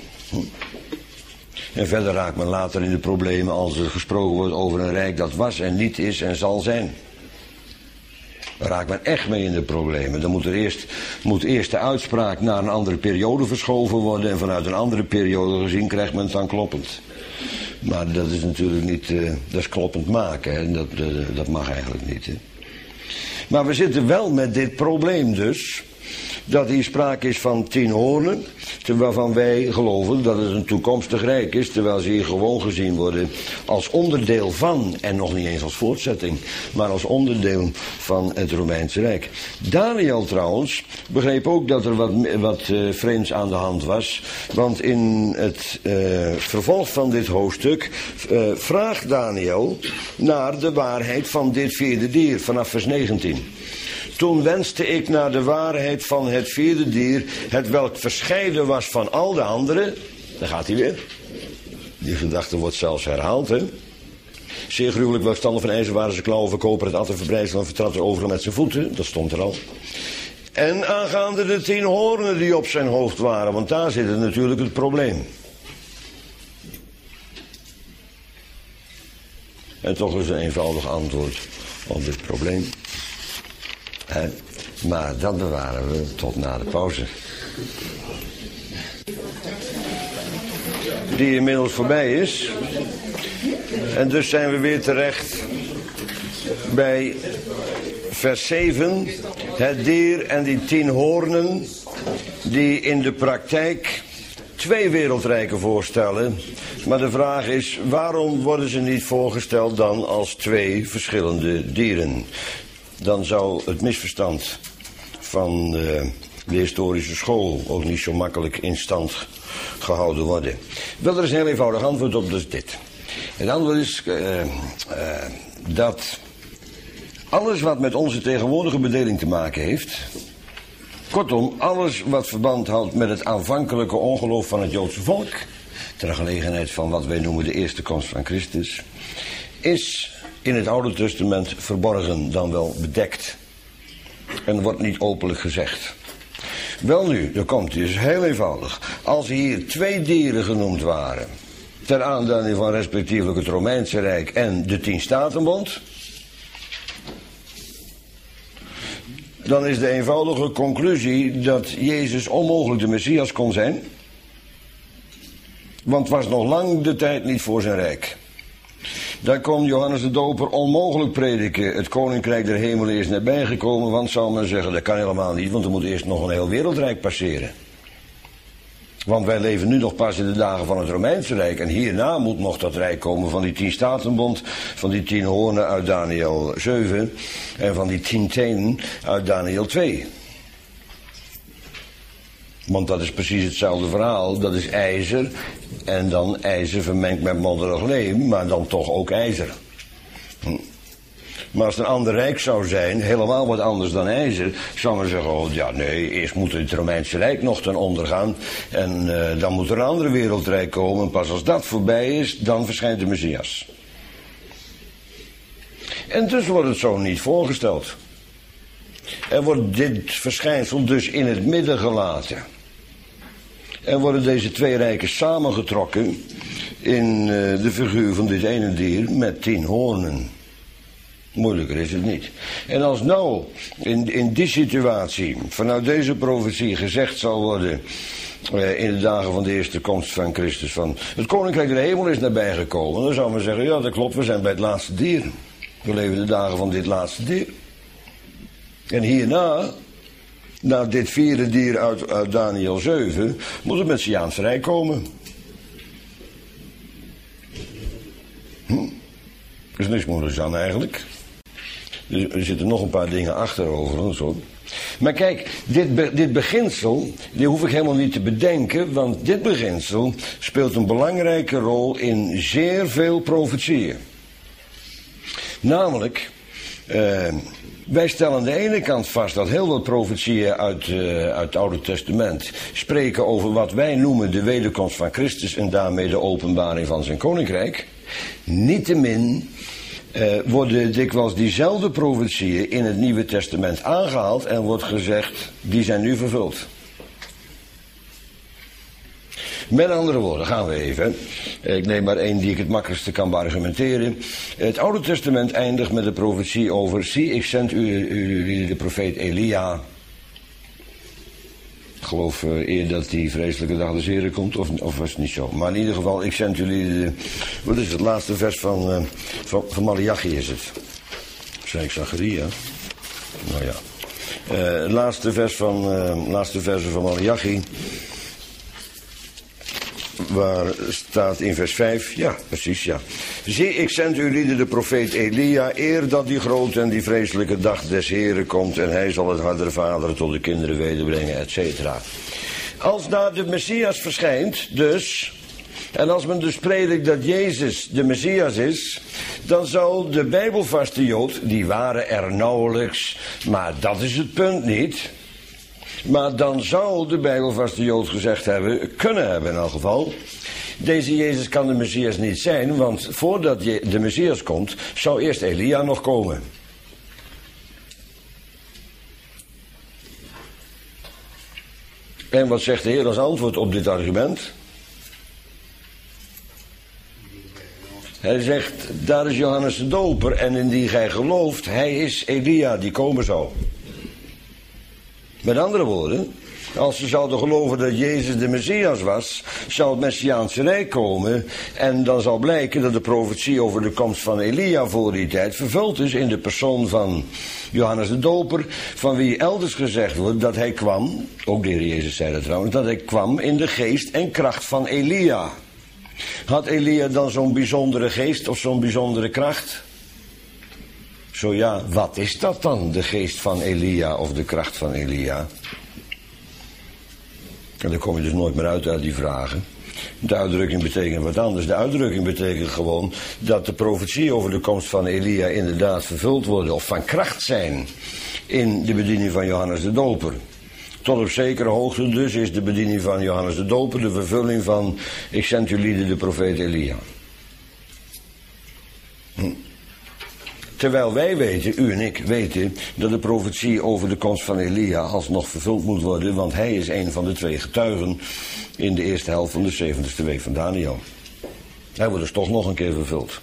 En verder raakt men later in de problemen als er gesproken wordt over een rijk dat was en niet is en zal zijn. Daar raakt men echt mee in de problemen. Dan moet eerst de uitspraak naar een andere periode verschoven worden en vanuit een andere periode gezien krijgt men het dan kloppend. Maar dat is natuurlijk niet, dat is kloppend maken, hè? Dat mag eigenlijk niet. Hè? Maar we zitten wel met dit probleem dus, dat hier sprake is van 10 hoornen, waarvan wij geloven dat het een toekomstig rijk is, terwijl ze hier gewoon gezien worden als onderdeel van, en nog niet eens als voortzetting, maar als onderdeel van het Romeinse Rijk. Daniel trouwens begreep ook dat er wat vreemds aan de hand was, want in het vervolg van dit hoofdstuk vraagt Daniel naar de waarheid van dit vierde dier, vanaf vers 19. Toen wenste ik naar de waarheid van het vierde dier, het welk verscheiden was van al de anderen. Daar gaat hij weer. Die gedachte wordt zelfs herhaald, hè. Zeer gruwelijk welk standen van ijzer waren ze klauwen, verkoper, het atten verbrijzelen en vertrad er overal met zijn voeten. Dat stond er al. En aangaande de 10 hoornen die op zijn hoofd waren, want daar zit het natuurlijk het probleem. En toch is een eenvoudig antwoord op dit probleem. Maar dat bewaren we tot na de pauze. Die inmiddels voorbij is. En dus zijn we weer terecht bij vers 7. Het dier en die 10 hoornen die in de praktijk 2 wereldrijken voorstellen. Maar de vraag is, waarom worden ze niet voorgesteld dan als 2 verschillende dieren? Dan zou het misverstand van de historische school ook niet zo makkelijk in stand gehouden worden. Wel, er is een heel eenvoudig antwoord op, dus dit. Het antwoord is dat alles wat met onze tegenwoordige bedeling te maken heeft, kortom, alles wat verband houdt met het aanvankelijke ongeloof van het Joodse volk, ter gelegenheid van wat wij noemen de eerste komst van Christus, is in het Oude Testament verborgen, dan wel bedekt. En wordt niet openlijk gezegd. Wel nu, dat komt dus heel eenvoudig. Als hier 2 dieren genoemd waren, ter aanduiding van respectievelijk het Romeinse Rijk en de 10 Statenbond, dan is de eenvoudige conclusie dat Jezus onmogelijk de Messias kon zijn. Want het was nog lang de tijd niet voor zijn rijk. Dan kon Johannes de Doper onmogelijk prediken. Het koninkrijk der hemelen is nabij gekomen, want zou men zeggen, dat kan helemaal niet, want er moet eerst nog een heel wereldrijk passeren. Want wij leven nu nog pas in de dagen van het Romeinse Rijk. En hierna moet nog dat rijk komen van die 10 Statenbond, van die 10 hoornen uit Daniel 7 en van die 10 tenen uit Daniel 2. Want dat is precies hetzelfde verhaal. Dat is ijzer en dan ijzer vermengd met modderig leem, maar dan toch ook ijzer. Maar als het een ander rijk zou zijn, helemaal wat anders dan ijzer, zou men zeggen, oh ja nee, eerst moet het Romeinse Rijk nog ten onder gaan en dan moet er een andere wereldrijk komen. En pas als dat voorbij is, dan verschijnt de Messias. En dus wordt het zo niet voorgesteld. Er wordt dit verschijnsel dus in het midden gelaten. En worden deze 2 rijken samengetrokken in de figuur van dit ene dier met 10 hoornen. Moeilijker is het niet. En als nou in die situatie vanuit deze profetie gezegd zal worden in de dagen van de eerste komst van Christus van het koninkrijk der hemel is nabij gekomen, dan zou men zeggen, ja dat klopt, we zijn bij het laatste dier. We leven de dagen van dit laatste dier. En hierna, na dit vierde dier uit Daniel 7, moet het Messiaanse Rijk komen. Er is niks moeilijks aan eigenlijk. Er zitten nog een paar dingen achter overigens hoor. Maar kijk, dit beginsel, die hoef ik helemaal niet te bedenken, want dit beginsel speelt een belangrijke rol in zeer veel profetieën. Namelijk, wij stellen aan de ene kant vast dat heel wat profetieën uit het Oude Testament spreken over wat wij noemen de wederkomst van Christus en daarmee de openbaring van zijn koninkrijk. Niettemin worden dikwijls diezelfde profetieën in het Nieuwe Testament aangehaald en wordt gezegd, die zijn nu vervuld. Met andere woorden, gaan we even. Ik neem maar één die ik het makkelijkste kan beargumenteren. Het Oude Testament eindigt met de profetie over, zie, ik zend u de profeet Elia. Ik geloof eer dat die vreselijke dag des Heren komt, of was het niet zo. Maar in ieder geval, ik zend jullie wat is het laatste vers van Malachi is het. Zei ik Zacharia? Nou ja. Laatste versen van Malachi. waar staat in vers 5, ja, precies, ja. Zie, ik zend u lieden de profeet Elia, eer dat die grote en die vreselijke dag des Heren komt, en hij zal het hart der vaderen tot de kinderen wederbrengen, et cetera. Als daar de Messias verschijnt, dus, en als men dus predikt dat Jezus de Messias is, dan zou de bijbelvaste Jood, die waren er nauwelijks, maar dat is het punt niet. Maar dan zou de bijbelvaste Jood gezegd hebben, kunnen hebben in elk geval, deze Jezus kan de Messias niet zijn, want voordat de Messias komt, zou eerst Elia nog komen. En wat zegt de Heer als antwoord op dit argument? Hij zegt, daar is Johannes de Doper en in die gij gelooft, hij is Elia die komen zou. Met andere woorden, als ze zouden geloven dat Jezus de Messias was, zou het Messiaanse Rijk komen en dan zal blijken dat de profetie over de komst van Elia voor die tijd vervuld is in de persoon van Johannes de Doper, van wie elders gezegd wordt dat hij kwam, ook de Heer Jezus zei dat trouwens, dat hij kwam in de geest en kracht van Elia. Had Elia dan zo'n bijzondere geest of zo'n bijzondere kracht? Zo ja, wat is dat dan, de geest van Elia of de kracht van Elia? En daar kom je dus nooit meer uit die vragen. De uitdrukking betekent wat anders. De uitdrukking betekent gewoon dat de profetie over de komst van Elia inderdaad vervuld worden of van kracht zijn in de bediening van Johannes de Doper. Tot op zekere hoogte dus is de bediening van Johannes de Doper de vervulling van ik zend jullie de profeet Elia. Terwijl wij weten, u en ik weten, dat de profetie over de komst van Elia alsnog vervuld moet worden, want hij is een van de 2 getuigen in de eerste helft van de 70ste week van Daniel. Hij wordt dus toch nog een keer vervuld.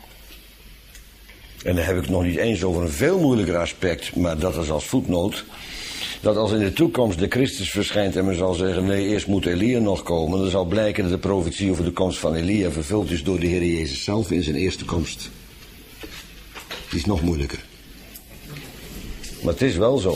En dan heb ik het nog niet eens over een veel moeilijker aspect, maar dat is als voetnoot. Dat als in de toekomst de Christus verschijnt en men zal zeggen, nee, eerst moet Elia nog komen, dan zal blijken dat de profetie over de komst van Elia vervuld is door de Heer Jezus zelf in zijn eerste komst. Die is nog moeilijker. Maar het is wel zo.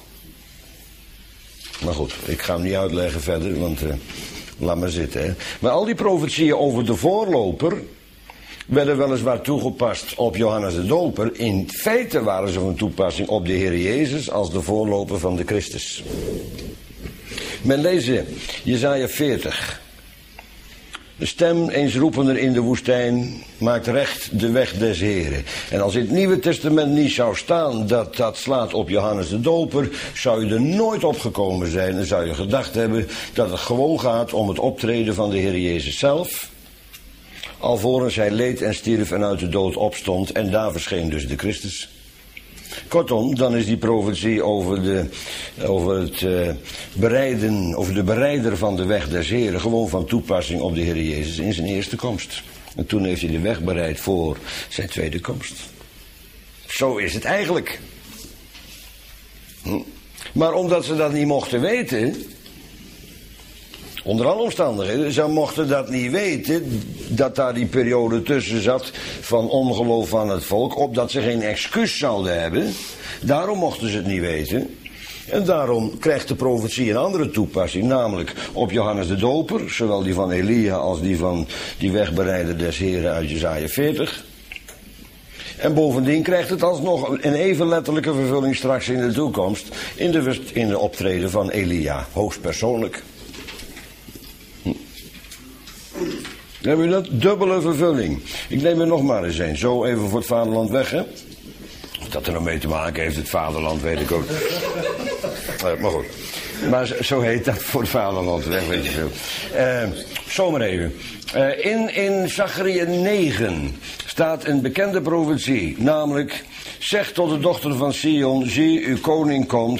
Maar goed, ik ga hem niet uitleggen verder, want laat maar zitten. Hè. Maar al die profetieën over de voorloper werden weliswaar toegepast op Johannes de Doper. In feite waren ze van toepassing op de Heer Jezus als de voorloper van de Christus. Men leest Jesaja 40. De stem eens roepender in de woestijn maakt recht de weg des Heren. En als in het Nieuwe Testament niet zou staan dat dat slaat op Johannes de Doper, zou je er nooit op gekomen zijn en zou je gedacht hebben dat het gewoon gaat om het optreden van de Heer Jezus zelf, alvorens hij leed en stierf en uit de dood opstond en daar verscheen dus de Christus. Kortom, dan is die profetie over de bereider van de weg des Heren gewoon van toepassing op de Heer Jezus in zijn eerste komst. En toen heeft hij de weg bereid voor zijn tweede komst. Zo is het eigenlijk. Maar omdat ze dat niet mochten weten, onder alle omstandigheden, ze mochten dat niet weten, dat daar die periode tussen zat van ongeloof van het volk, opdat ze geen excuus zouden hebben. Daarom mochten ze het niet weten. En daarom krijgt de profetie een andere toepassing, namelijk op Johannes de Doper, zowel die van Elia als die van die wegbereider des Heren uit Jesaja 40. En bovendien krijgt het alsnog een even letterlijke vervulling straks in de toekomst, in de optreden van Elia, hoogstpersoonlijk. Dan hebben we dat, dubbele vervulling. Ik neem er nog maar eens een, zo even voor het vaderland weg, hè. Of dat er nog mee te maken heeft, het vaderland, weet ik ook. Maar goed. Maar zo heet dat, voor het vaderland weg, weet je veel. Zomaar even. In Zacharia 9 staat een bekende profetie, namelijk, zeg tot de dochter van Sion, zie, uw koning komt,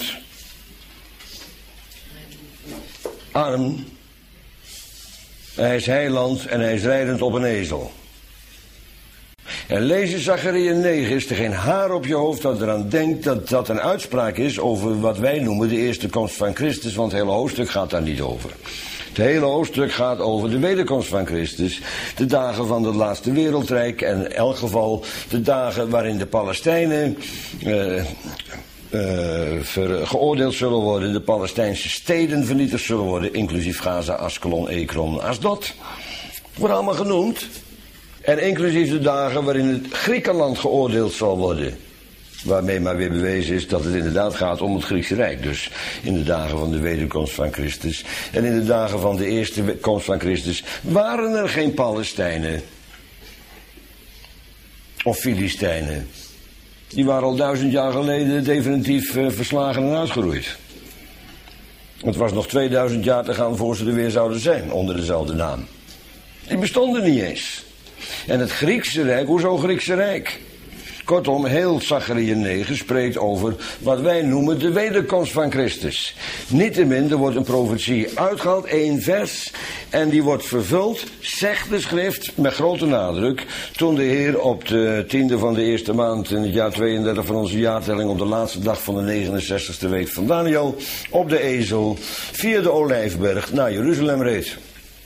arm, hij is heiland en hij is rijdend op een ezel. En lees je Zacharia 9, is er geen haar op je hoofd dat eraan denkt dat dat een uitspraak is over wat wij noemen de eerste komst van Christus, want het hele hoofdstuk gaat daar niet over. Het hele hoofdstuk gaat over de wederkomst van Christus, de dagen van het laatste wereldrijk en in elk geval de dagen waarin de Palestijnen geoordeeld zullen worden, de Palestijnse steden vernietigd zullen worden, inclusief Gaza, Askelon, Ekron, Asdod. Wordt allemaal genoemd. En inclusief de dagen waarin het Griekenland geoordeeld zal worden. Waarmee maar weer bewezen is dat het inderdaad gaat om het Griekse Rijk. Dus in de dagen van de wederkomst van Christus en in de dagen van de eerste komst van Christus waren er geen Palestijnen. Of Filistijnen. Die waren al 1000 jaar geleden definitief verslagen en uitgeroeid. Het was nog 2000 jaar te gaan voor ze er weer zouden zijn, onder dezelfde naam. Die bestonden niet eens. En het Griekse Rijk, hoezo Griekse Rijk? Kortom, heel Zachariah 9 spreekt over wat wij noemen de wederkomst van Christus. Niettemin, er wordt een profetie uitgehaald, 1 vers, en die wordt vervuld, zegt de schrift met grote nadruk, toen de Heer op de 10e van de eerste maand in het jaar 32 van onze jaartelling, op de laatste dag van de 69ste week van Daniel, op de ezel, via de Olijfberg naar Jeruzalem reed.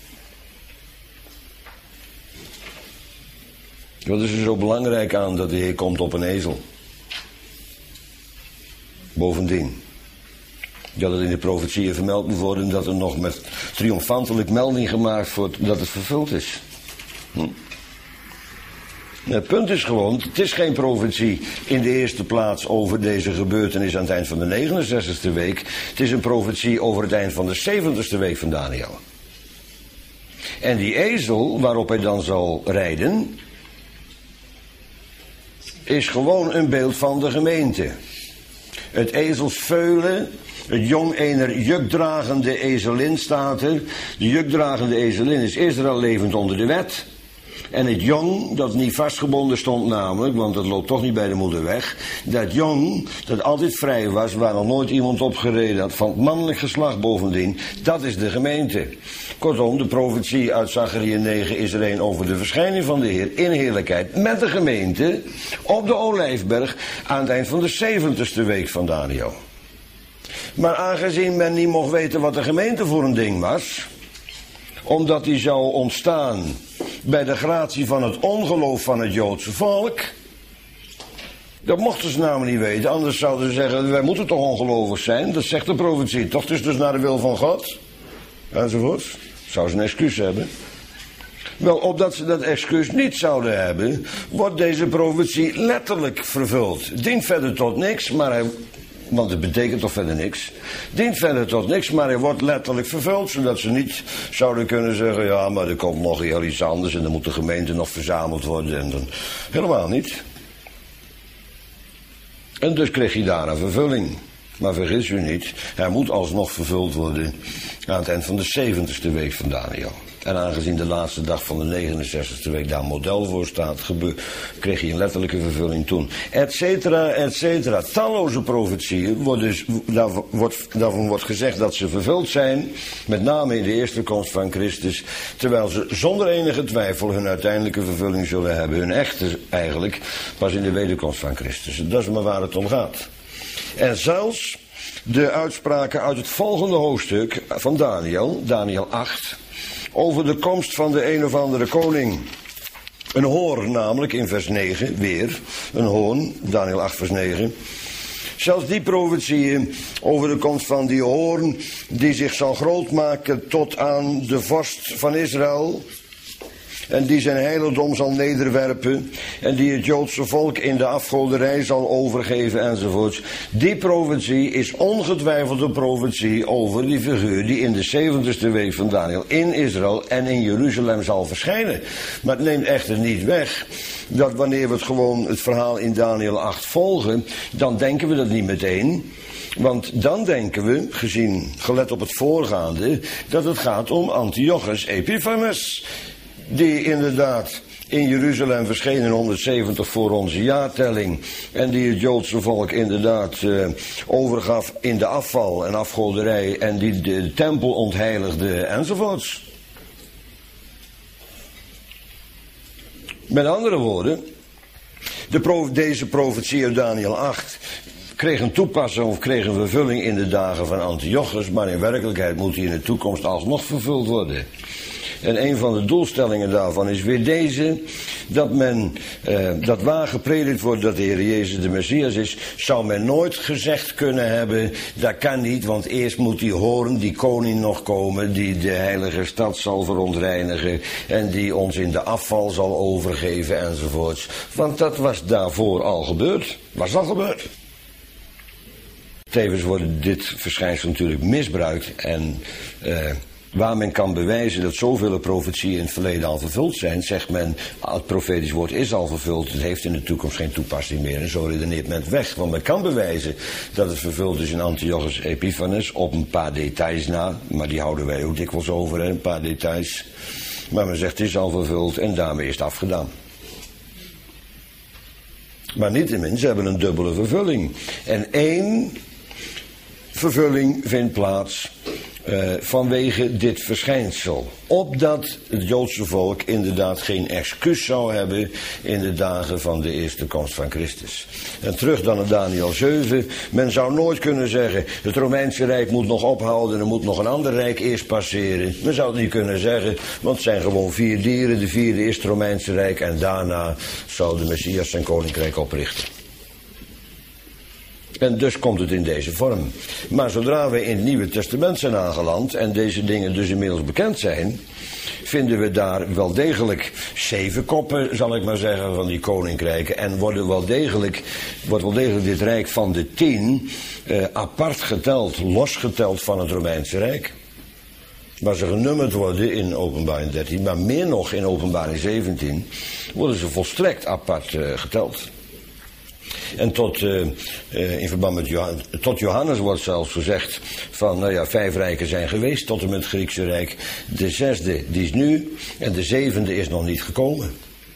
Wat is er zo belangrijk aan dat de Heer komt op een ezel? Bovendien, dat het in de profetieën vermeld moet worden dat er nog met triomfantelijk melding gemaakt wordt dat het vervuld is. Het punt is gewoon, het is geen profetie in de eerste plaats over deze gebeurtenis aan het eind van de 69ste week. Het is een profetie over het eind van de 70ste week van Daniel. En die ezel waarop hij dan zal rijden, is gewoon een beeld van de gemeente. Het ezelsveulen, het jong ener jukdragende ezelin staat er. De jukdragende ezelin is Israël levend onder de wet. En het jong, dat niet vastgebonden stond namelijk, want dat loopt toch niet bij de moeder weg. Dat jong, dat altijd vrij was, waar nog nooit iemand op gereden had, van het mannelijk geslacht bovendien, dat is de gemeente. Kortom, de profetie uit Zachariah 9 is er een over de verschijning van de Heer in heerlijkheid met de gemeente op de Olijfberg aan het eind van de 70ste week van Daniel. Maar aangezien men niet mocht weten wat de gemeente voor een ding was, omdat die zou ontstaan bij de gratie van het ongeloof van het Joodse volk. Dat mochten ze namelijk niet weten, anders zouden ze zeggen, wij moeten toch ongelovig zijn, dat zegt de profetie, toch, het is dus naar de wil van God, enzovoort. Zou ze een excuus hebben. Wel, opdat ze dat excuus niet zouden hebben, wordt deze profetie letterlijk vervuld. Dient verder tot niks, want het betekent toch verder niks. Dient verder tot niks, maar hij wordt letterlijk vervuld, zodat ze niet zouden kunnen zeggen, ja, maar er komt nog heel iets anders en dan moet de gemeente nog verzameld worden en dan helemaal niet. En dus kreeg hij daar een vervulling. Maar vergis u niet, hij moet alsnog vervuld worden aan het eind van de 70ste week van Daniel. En aangezien de laatste dag van de 69ste week daar model voor staat, kreeg hij een letterlijke vervulling toen. Etcetera, etcetera. Talloze profetieën, daarvan wordt gezegd dat ze vervuld zijn, met name in de eerste komst van Christus, terwijl ze zonder enige twijfel hun uiteindelijke vervulling zullen hebben, hun echte eigenlijk, pas in de wederkomst van Christus. Dat is maar waar het om gaat. En zelfs de uitspraken uit het volgende hoofdstuk van Daniel, Daniel 8, over de komst van de een of andere koning. Een hoorn namelijk, in vers 9, weer, een hoorn, Daniel 8 vers 9. Zelfs die profetieën over de komst van die hoorn, die zich zal grootmaken tot aan de vorst van Israël, en die zijn heiligdom zal nederwerpen, en die het Joodse volk in de afgoderij zal overgeven, enzovoorts. Die profetie is ongetwijfeld een profetie over die figuur die in de 70ste week van Daniel in Israël en in Jeruzalem zal verschijnen. Maar het neemt echter niet weg dat wanneer we het verhaal in Daniel 8 volgen, dan denken we dat niet meteen. Want dan denken we, gelet op het voorgaande, dat het gaat om Antiochus Epiphanes, die inderdaad in Jeruzalem verscheen in 170 voor onze jaartelling. En die het Joodse volk inderdaad overgaf in de afval en afgoderij. En die de tempel ontheiligde enzovoorts. Met andere woorden, deze profetie uit Daniel 8 kreeg een toepassing of kreeg een vervulling in de dagen van Antiochus. Maar in werkelijkheid moet die in de toekomst alsnog vervuld worden. En een van de doelstellingen daarvan is weer deze, dat waar gepredikt wordt dat de Heer Jezus de Messias is, zou men nooit gezegd kunnen hebben, dat kan niet, want eerst moet die horen, die koning nog komen, die de heilige stad zal verontreinigen en die ons in de afval zal overgeven enzovoorts. Want dat was daarvoor al gebeurd, was al gebeurd. Tevens wordt dit verschijnsel natuurlijk misbruikt en waar men kan bewijzen dat zoveel profetieën in het verleden al vervuld zijn, zegt men, het profetisch woord is al vervuld, het heeft in de toekomst geen toepassing meer en zo redeneert men het weg. Want men kan bewijzen dat het vervuld is in Antiochus Epiphanes op een paar details na, maar die houden wij ook dikwijls over, hè, een paar details. Maar men zegt het is al vervuld en daarmee is het afgedaan. Maar niettemin, ze hebben een dubbele vervulling. En één vervulling vindt plaats vanwege dit verschijnsel. Opdat het Joodse volk inderdaad geen excuus zou hebben in de dagen van de eerste komst van Christus. En terug dan naar Daniel 7. Men zou nooit kunnen zeggen, het Romeinse Rijk moet nog ophouden, er moet nog een ander rijk eerst passeren. Men zou het niet kunnen zeggen, want het zijn gewoon 4 dieren. De 4e is het Romeinse Rijk en daarna zou de Messias zijn koninkrijk oprichten. En dus komt het in deze vorm. Maar zodra we in het Nieuwe Testament zijn aangeland en deze dingen dus inmiddels bekend zijn, vinden we daar wel degelijk 7 koppen, zal ik maar zeggen, van die koninkrijken. En wordt wel degelijk dit rijk van de 10 apart geteld, losgeteld van het Romeinse Rijk. Waar ze genummerd worden in Openbaring 13, maar meer nog in Openbaring 17, worden ze volstrekt apart geteld. En in verband met tot Johannes wordt zelfs gezegd van, 5 rijken zijn geweest tot en met het Griekse Rijk. De 6e, die is nu, en de 7e is nog niet gekomen.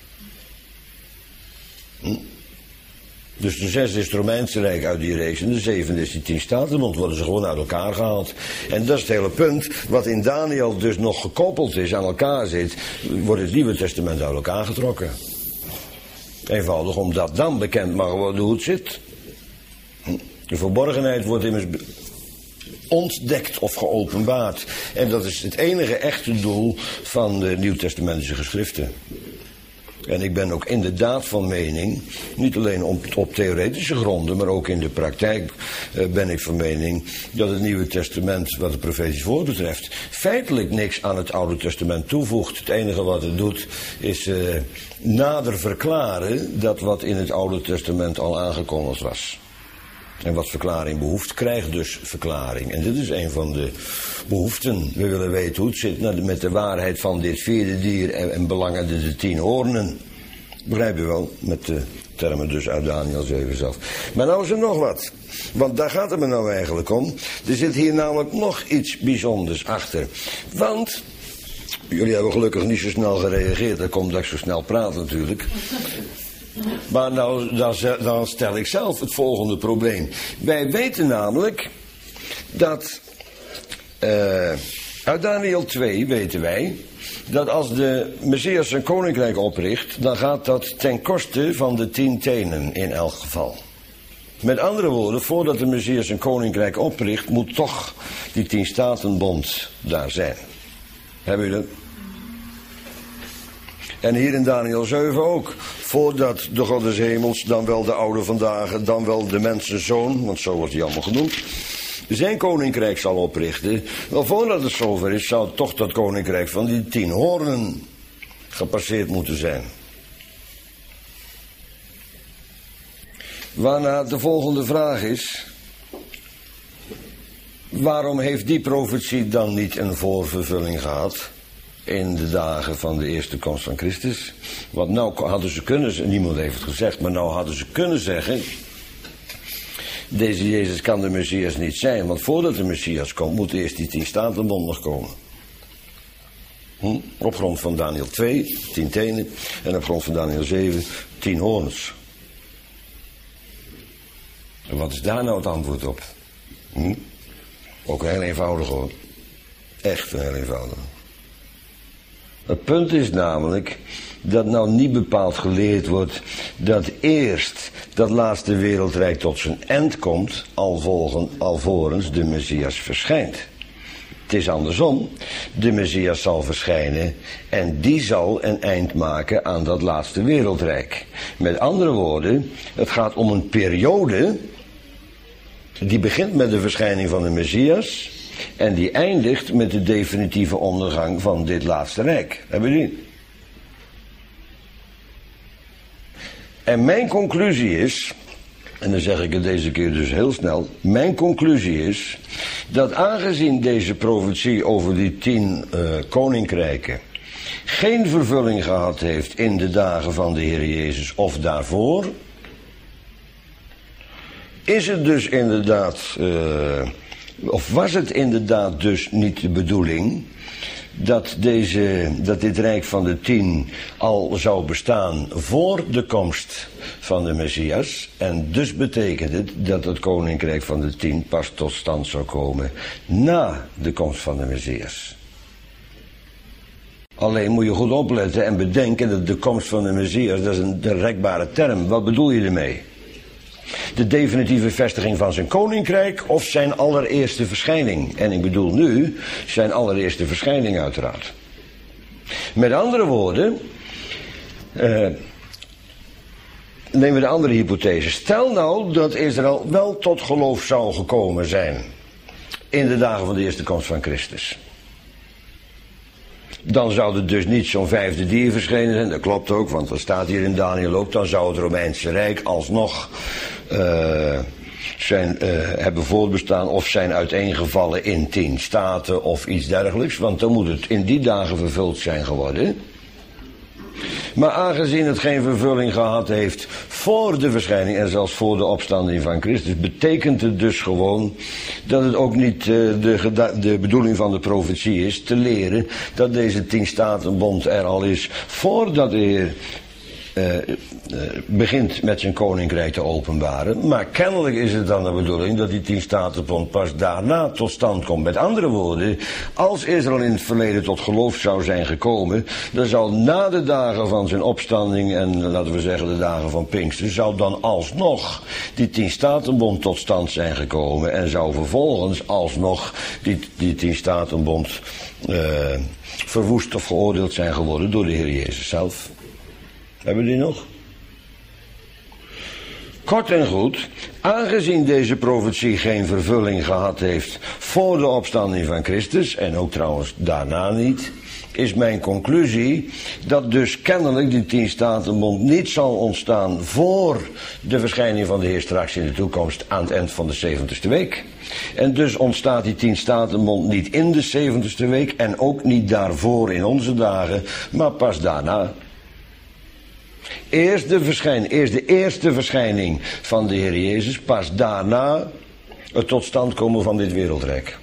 Dus de 6e is het Romeinse Rijk uit die race en de 7e is die 10 Statenbond, worden ze gewoon uit elkaar gehaald. En dat is het hele punt, wat in Daniel dus nog gekoppeld is, aan elkaar zit, wordt het Nieuwe Testament uit elkaar getrokken. Eenvoudig omdat dan bekend mag worden hoe het zit. De verborgenheid wordt immers ontdekt of geopenbaard. En dat is het enige echte doel van de Nieuwtestamentische geschriften. En ik ben ook inderdaad van mening, niet alleen op theoretische gronden, maar ook in de praktijk ben ik van mening dat het Nieuwe Testament, wat het profetisch woord betreft, feitelijk niks aan het Oude Testament toevoegt. Het enige wat het doet is nader verklaren dat wat in het Oude Testament al aangekondigd was. En wat verklaring behoeft, krijgt dus verklaring. En dit is een van de behoeften. We willen weten hoe het zit met de waarheid van dit 4e dier en belangende de 10 hoornen. Begrijp je wel, met de termen dus uit Daniel 7 zelf. Maar nou is er nog wat. Want daar gaat het me nou eigenlijk om. Er zit hier namelijk nog iets bijzonders achter. Want jullie hebben gelukkig niet zo snel gereageerd. Dat komt dat ik zo snel praat natuurlijk. Maar nou, dan stel ik zelf het volgende probleem. Wij weten namelijk dat uit Daniel 2 weten wij dat als de Messias zijn koninkrijk opricht, dan gaat dat ten koste van de 10 tenen in elk geval. Met andere woorden, voordat de Messias zijn koninkrijk opricht, moet toch die 10 Statenbond daar zijn. Hebben jullie dat? En hier in Daniel 7 ook. Voordat de God des hemels, dan wel de oude vandaag, dan wel de mensenzoon, want zo wordt hij allemaal genoemd, zijn koninkrijk zal oprichten. Wel, voordat het zover is, zou toch dat koninkrijk van die 10 hoornen gepasseerd moeten zijn. Waarna de volgende vraag is, waarom heeft die profetie dan niet een voorvervulling gehad in de dagen van de eerste komst van Christus? Want nou hadden ze kunnen, niemand heeft het gezegd, maar nou hadden ze kunnen zeggen, deze Jezus kan de Messias niet zijn, want voordat de Messias komt, moet eerst die 10 Statenbond nog komen. Op grond van Daniel 2, 10 tenen, en op grond van Daniel 7, 10 hoorns. En wat is daar nou het antwoord op? Ook heel eenvoudig hoor. Echt heel eenvoudig. Het punt is namelijk dat nou niet bepaald geleerd wordt dat eerst dat laatste wereldrijk tot zijn eind komt, alvorens de Messias verschijnt. Het is andersom. De Messias zal verschijnen en die zal een eind maken aan dat laatste wereldrijk. Met andere woorden, het gaat om een periode die begint met de verschijning van de Messias en die eindigt met de definitieve ondergang van dit laatste rijk. Hebben jullie? En mijn conclusie is, en dan zeg ik het deze keer dus heel snel, mijn conclusie is dat aangezien deze profetie over die 10 koninkrijken geen vervulling gehad heeft in de dagen van de Heer Jezus of daarvoor, is het dus inderdaad, of was het inderdaad dus niet de bedoeling dat dit rijk van de 10 al zou bestaan voor de komst van de Messias. En dus betekent het dat het koninkrijk van de 10 pas tot stand zou komen na de komst van de Messias. Alleen moet je goed opletten en bedenken dat de komst van de Messias, dat is een rekbare term. Wat bedoel je ermee? De definitieve vestiging van zijn koninkrijk of zijn allereerste verschijning? En ik bedoel nu zijn allereerste verschijning uiteraard. Met andere woorden, nemen we de andere hypothese. Stel nou dat Israël wel tot geloof zou gekomen zijn in de dagen van de eerste komst van Christus. Dan zou er dus niet zo'n 5e dier verschenen zijn. Dat klopt ook, want dat staat hier in Daniel ook. Dan zou het Romeinse Rijk alsnog hebben voortbestaan of zijn uiteengevallen in 10 staten of iets dergelijks. Want dan moet het in die dagen vervuld zijn geworden. Maar aangezien het geen vervulling gehad heeft voor de verschijning en zelfs voor de opstanding van Christus, betekent het dus gewoon dat het ook niet de bedoeling van de profetie is te leren dat deze 10-statenbond er al is voordat de Heer begint met zijn koninkrijk te openbaren. Maar kennelijk is het dan de bedoeling dat die 10-statenbond pas daarna tot stand komt. Met andere woorden, als Israël in het verleden tot geloof zou zijn gekomen, dan zal na de dagen van zijn opstanding en laten we zeggen de dagen van Pinkster, zou dan alsnog die 10-statenbond tot stand zijn gekomen en zou vervolgens alsnog die 10-statenbond verwoest of geoordeeld zijn geworden door de Heer Jezus zelf. Hebben we die nog? Kort en goed, aangezien deze profetie geen vervulling gehad heeft voor de opstanding van Christus, en ook trouwens daarna niet, is mijn conclusie dat dus kennelijk die 10-statenbond niet zal ontstaan voor de verschijning van de Heer straks in de toekomst aan het eind van de 70ste week. En dus ontstaat die 10-statenbond niet in de 70ste week en ook niet daarvoor in onze dagen, maar pas daarna. Eerst de eerste verschijning van de Heer Jezus, pas daarna het tot stand komen van dit wereldrijk.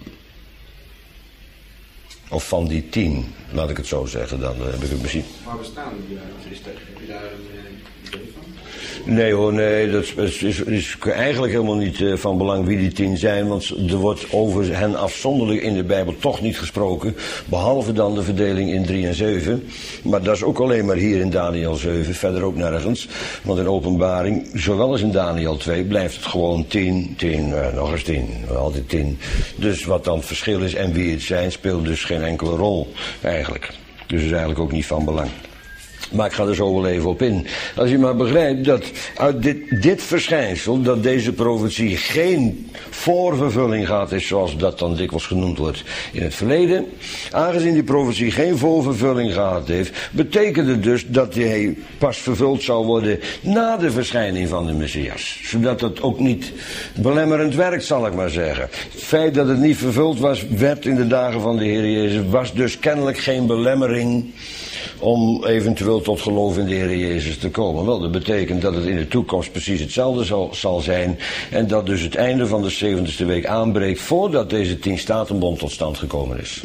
Of van die 10, laat ik het zo zeggen, dan heb ik het misschien. Waar bestaan die eigenlijk? Heb je daar een idee van? Nee hoor, nee, dat is eigenlijk helemaal niet van belang wie die 10 zijn, want er wordt over hen afzonderlijk in de Bijbel toch niet gesproken, behalve dan de verdeling in 3 en 7. Maar dat is ook alleen maar hier in Daniel 7, verder ook nergens. Want in Openbaring, zowel als in Daniel 2, blijft het gewoon 10, nog eens 10, altijd 10. Dus wat dan het verschil is en wie het zijn, speelt dus geen enkele rol eigenlijk. Dus is eigenlijk ook niet van belang. Maar ik ga er zo wel even op in. Als je maar begrijpt dat uit dit verschijnsel, dat deze profetie geen voorvervulling gehad is, zoals dat dan dikwijls genoemd wordt in het verleden. Aangezien die profetie geen voorvervulling gehad heeft, betekent het dus dat hij pas vervuld zou worden na de verschijning van de Messias. Zodat het ook niet belemmerend werkt, zal ik maar zeggen. Het feit dat het niet vervuld werd in de dagen van de Heer Jezus, was dus kennelijk geen belemmering om eventueel tot geloof in de Heer Jezus te komen. Wel, dat betekent dat het in de toekomst precies hetzelfde zal zijn. En dat dus het einde van de 70ste week aanbreekt voordat deze 10-statenbond tot stand gekomen is.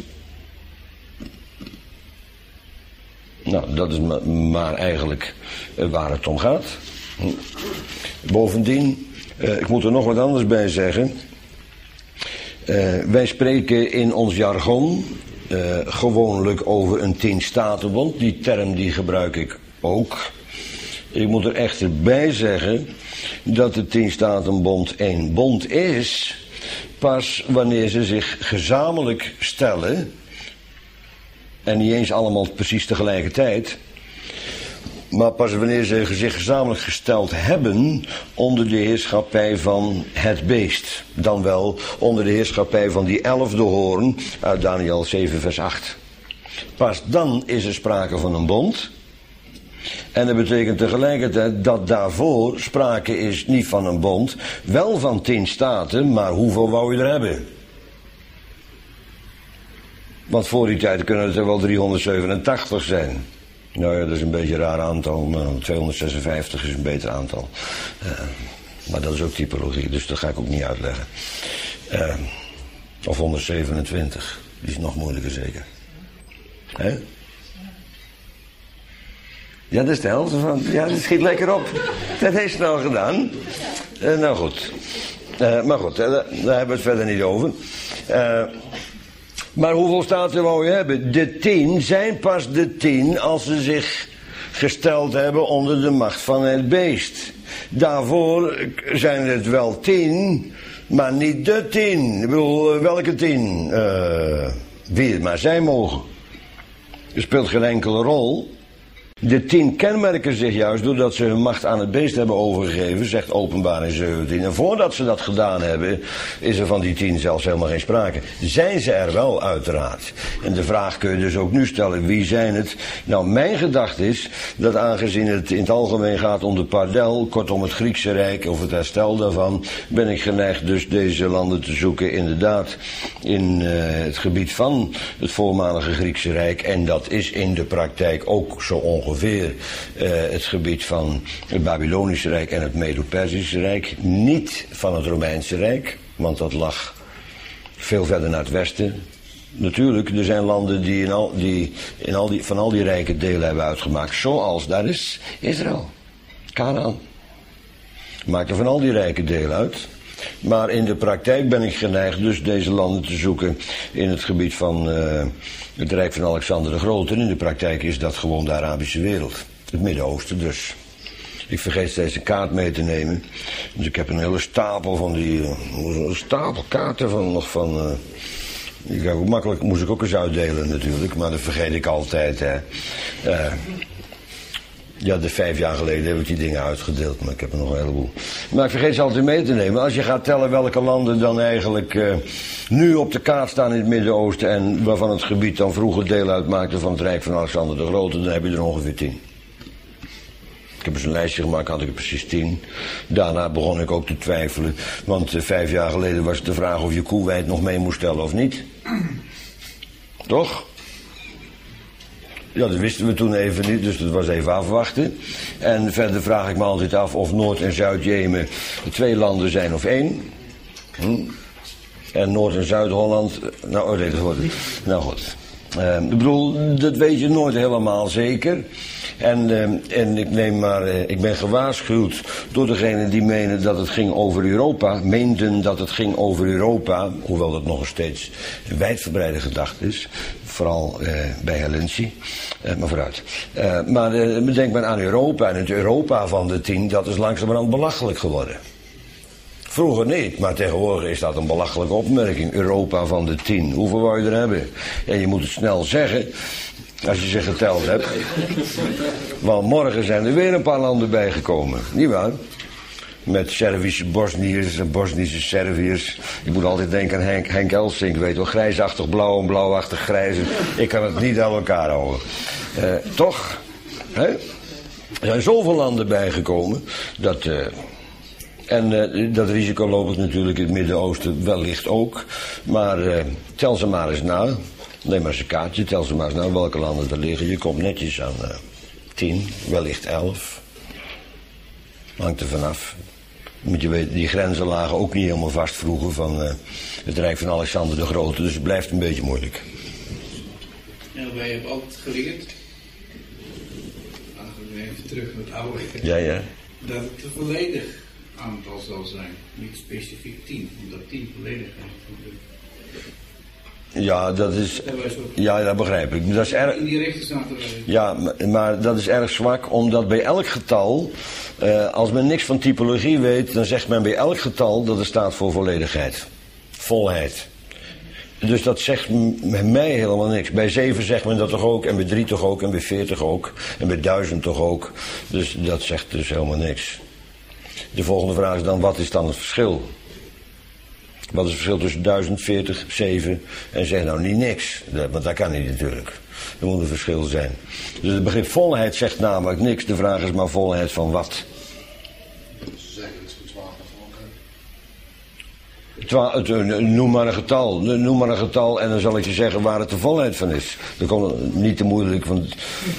Nou, dat is maar eigenlijk waar het om gaat. Bovendien, ik moet er nog wat anders bij zeggen. Wij spreken in ons jargon gewoonlijk over een 10-statenbond. Die term die gebruik ik ook. Ik moet er echter bij zeggen dat de 10-statenbond een bond is pas wanneer ze zich gezamenlijk stellen, en niet eens allemaal precies tegelijkertijd, maar pas wanneer ze zich gezamenlijk gesteld hebben onder de heerschappij van het beest. Dan wel onder de heerschappij van die 11e hoorn uit Daniël 7 vers 8. Pas dan is er sprake van een bond. En dat betekent tegelijkertijd dat daarvoor sprake is niet van een bond, wel van 10 staten, maar hoeveel wou je er hebben? Want voor die tijd kunnen het er wel 387 zijn. Nou ja, dat is een beetje een raar aantal, maar 256 is een beter aantal. Maar dat is ook typologie, dus dat ga ik ook niet uitleggen. Of 127, die is nog moeilijker zeker. Hè? Ja, dat is de helft van. Ja, dat schiet lekker op. Dat heeft snel gedaan. Nou goed. Maar goed, daar hebben we het verder niet over. Maar hoeveel staten wou je hebben? De 10 zijn pas de 10 als ze zich gesteld hebben onder de macht van het beest. Daarvoor zijn het wel 10, maar niet de 10. Ik bedoel, welke 10? Wie het maar zijn mogen. Het speelt geen enkele rol. De 10 kenmerken zich juist doordat ze hun macht aan het beest hebben overgegeven, zegt Openbaring 17. En voordat ze dat gedaan hebben, is er van die 10 zelfs helemaal geen sprake. Zijn ze er wel, uiteraard. En de vraag kun je dus ook nu stellen, wie zijn het? Nou, mijn gedachte is dat aangezien het in het algemeen gaat om de pardel, kortom het Griekse Rijk of het herstel daarvan, ben ik geneigd dus deze landen te zoeken inderdaad in het gebied van het voormalige Griekse Rijk. En dat is in de praktijk ook zo ongeveer het gebied van het Babylonische Rijk en het Medo-Persische Rijk. Niet van het Romeinse Rijk, want dat lag veel verder naar het westen. Natuurlijk, er zijn landen die van al die rijke delen hebben uitgemaakt. Zoals, daar is Israël, Kanaan. Maakt er van al die rijke delen uit. Maar in de praktijk ben ik geneigd dus deze landen te zoeken in het gebied van het Rijk van Alexander de Grote. En in de praktijk is dat gewoon de Arabische wereld. Het Midden-Oosten dus. Ik vergeet steeds een kaart mee te nemen. Dus ik heb een hele stapel van een stapel kaarten van makkelijk moest ik ook eens uitdelen natuurlijk, maar dat vergeet ik altijd. Hè. Ja, 5 jaar geleden heb ik die dingen uitgedeeld, maar ik heb er nog een heleboel. Maar ik vergeet ze altijd mee te nemen. Als je gaat tellen welke landen dan eigenlijk nu op de kaart staan in het Midden-Oosten en waarvan het gebied dan vroeger deel uitmaakte van het Rijk van Alexander de Grote, dan heb je er ongeveer 10. Ik heb eens een lijstje gemaakt, had ik er precies 10. Daarna begon ik ook te twijfelen, want 5 jaar geleden was het de vraag of je Koeweit nog mee moest tellen of niet. Toch? Ja, dat wisten we toen even niet, dus dat was even afwachten. En verder vraag ik me altijd af of Noord- en Zuid-Jemen 2 landen zijn of 1. En Noord- en Zuid-Holland, nou, nee, dat wordt het. Nou goed. Ik bedoel, dat weet je nooit helemaal zeker. En ik ben gewaarschuwd door degenen die meenden dat het ging over Europa, hoewel dat nog steeds een wijdverbreide gedachte is, vooral bij Helensi, maar vooruit. Maar bedenk maar aan Europa en het Europa van de 10, dat is langzamerhand belachelijk geworden. Vroeger niet, maar tegenwoordig is dat een belachelijke opmerking. Europa van de 10. Hoeveel wou je er hebben? En je moet het snel zeggen, als je ze geteld hebt. Want morgen zijn er weer een paar landen bijgekomen. Niet waar? Met Servische Bosniërs en Bosnische Serviërs. Ik moet altijd denken aan Henk Elsink, weet wel. Grijsachtig blauw en blauwachtig grijs. Ik kan het niet aan elkaar houden. Toch? Hè? Er zijn zoveel landen bijgekomen dat... dat risico loopt het natuurlijk in het Midden-Oosten wellicht ook. Maar tel ze maar eens na. Neem maar eens een kaartje, tel ze maar eens na welke landen er liggen. Je komt netjes aan 10, wellicht 11. Hangt er vanaf. Moet je weten, die grenzen lagen ook niet helemaal vast vroeger van het Rijk van Alexander de Grote. Dus het blijft een beetje moeilijk. En wij hebben altijd geleerd, even terug naar het oude, ja. dat het een volledig aantal zal zijn, niet specifiek 10, omdat 10 volledig is. Ja, dat is... Ja, dat begrijp ik. Dat is erg... In die rechten staat er... Ja, maar dat is erg zwak, omdat bij elk getal, als men niks van typologie weet, dan zegt men bij elk getal dat het staat voor volledigheid. volheid. Dus dat zegt mij helemaal niks. Bij 7 zegt men dat toch ook, en bij 3 toch ook, en bij 40 ook, en bij 1000 toch ook. Dus dat zegt dus helemaal niks. De volgende vraag is dan, wat is dan het verschil? Wat is het verschil tussen 1040, 7 en zeg nou niet niks? Want dat kan niet natuurlijk. Er moet een verschil zijn. Dus het begrip volheid zegt namelijk niks. De vraag is maar volheid van wat? Ze zeggen het is voor 12 Noem maar een getal. Noem maar een getal en dan zal ik je zeggen waar het de volheid van is. Dat komt niet te moeilijk, want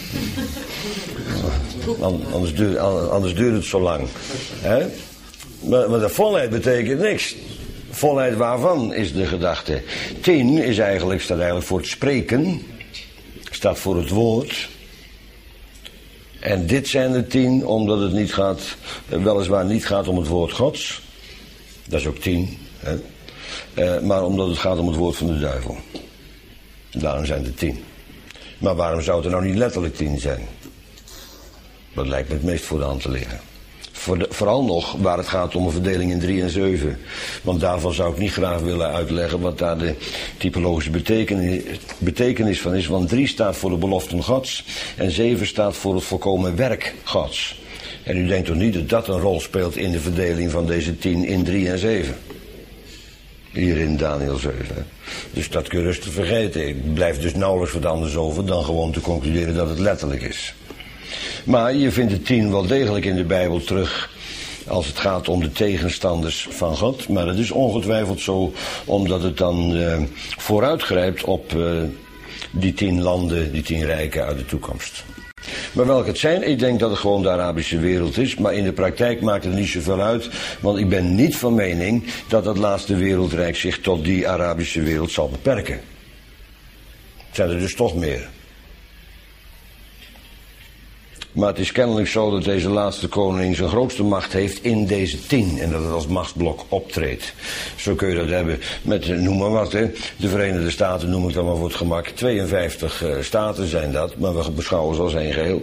anders duurt het zo lang. Hè? Maar de volheid betekent niks. Volheid waarvan is de gedachte. 10 staat eigenlijk voor het spreken. Staat voor het woord. En dit zijn de 10 omdat het niet gaat, weliswaar niet gaat om het woord Gods. Dat is ook 10. Hè? Maar omdat het gaat om het woord van de duivel. Daarom zijn het 10. Maar waarom zou het er nou niet letterlijk 10 zijn? Dat lijkt me het meest voor de hand te liggen. Vooral nog waar het gaat om een verdeling in 3 en 7. Want daarvan zou ik niet graag willen uitleggen wat daar de typologische betekenis van is. Want 3 staat voor de beloften Gods en 7 staat voor het volkomen werk Gods. En u denkt toch niet dat dat een rol speelt in de verdeling van deze 10 in 3 en 7? Hier in Daniel 7. Dus dat kun je rustig vergeten. Ik blijf dus nauwelijks wat anders over dan gewoon te concluderen dat het letterlijk is. Maar je vindt de 10 wel degelijk in de Bijbel terug als het gaat om de tegenstanders van God. Maar het is ongetwijfeld zo omdat het dan vooruitgrijpt op die 10 landen, die 10 rijken uit de toekomst. Maar welke het zijn, ik denk dat het gewoon de Arabische wereld is. Maar in de praktijk maakt het niet zoveel uit. Want ik ben niet van mening dat het laatste wereldrijk zich tot die Arabische wereld zal beperken. Het zijn er dus toch meer. Maar het is kennelijk zo dat deze laatste koning zijn grootste macht heeft in deze 10. En dat het als machtsblok optreedt. Zo kun je dat hebben met, noem maar wat, hè. De Verenigde Staten noem ik dan maar voor het gemak. 52 staten zijn dat, maar we beschouwen ze als één geheel.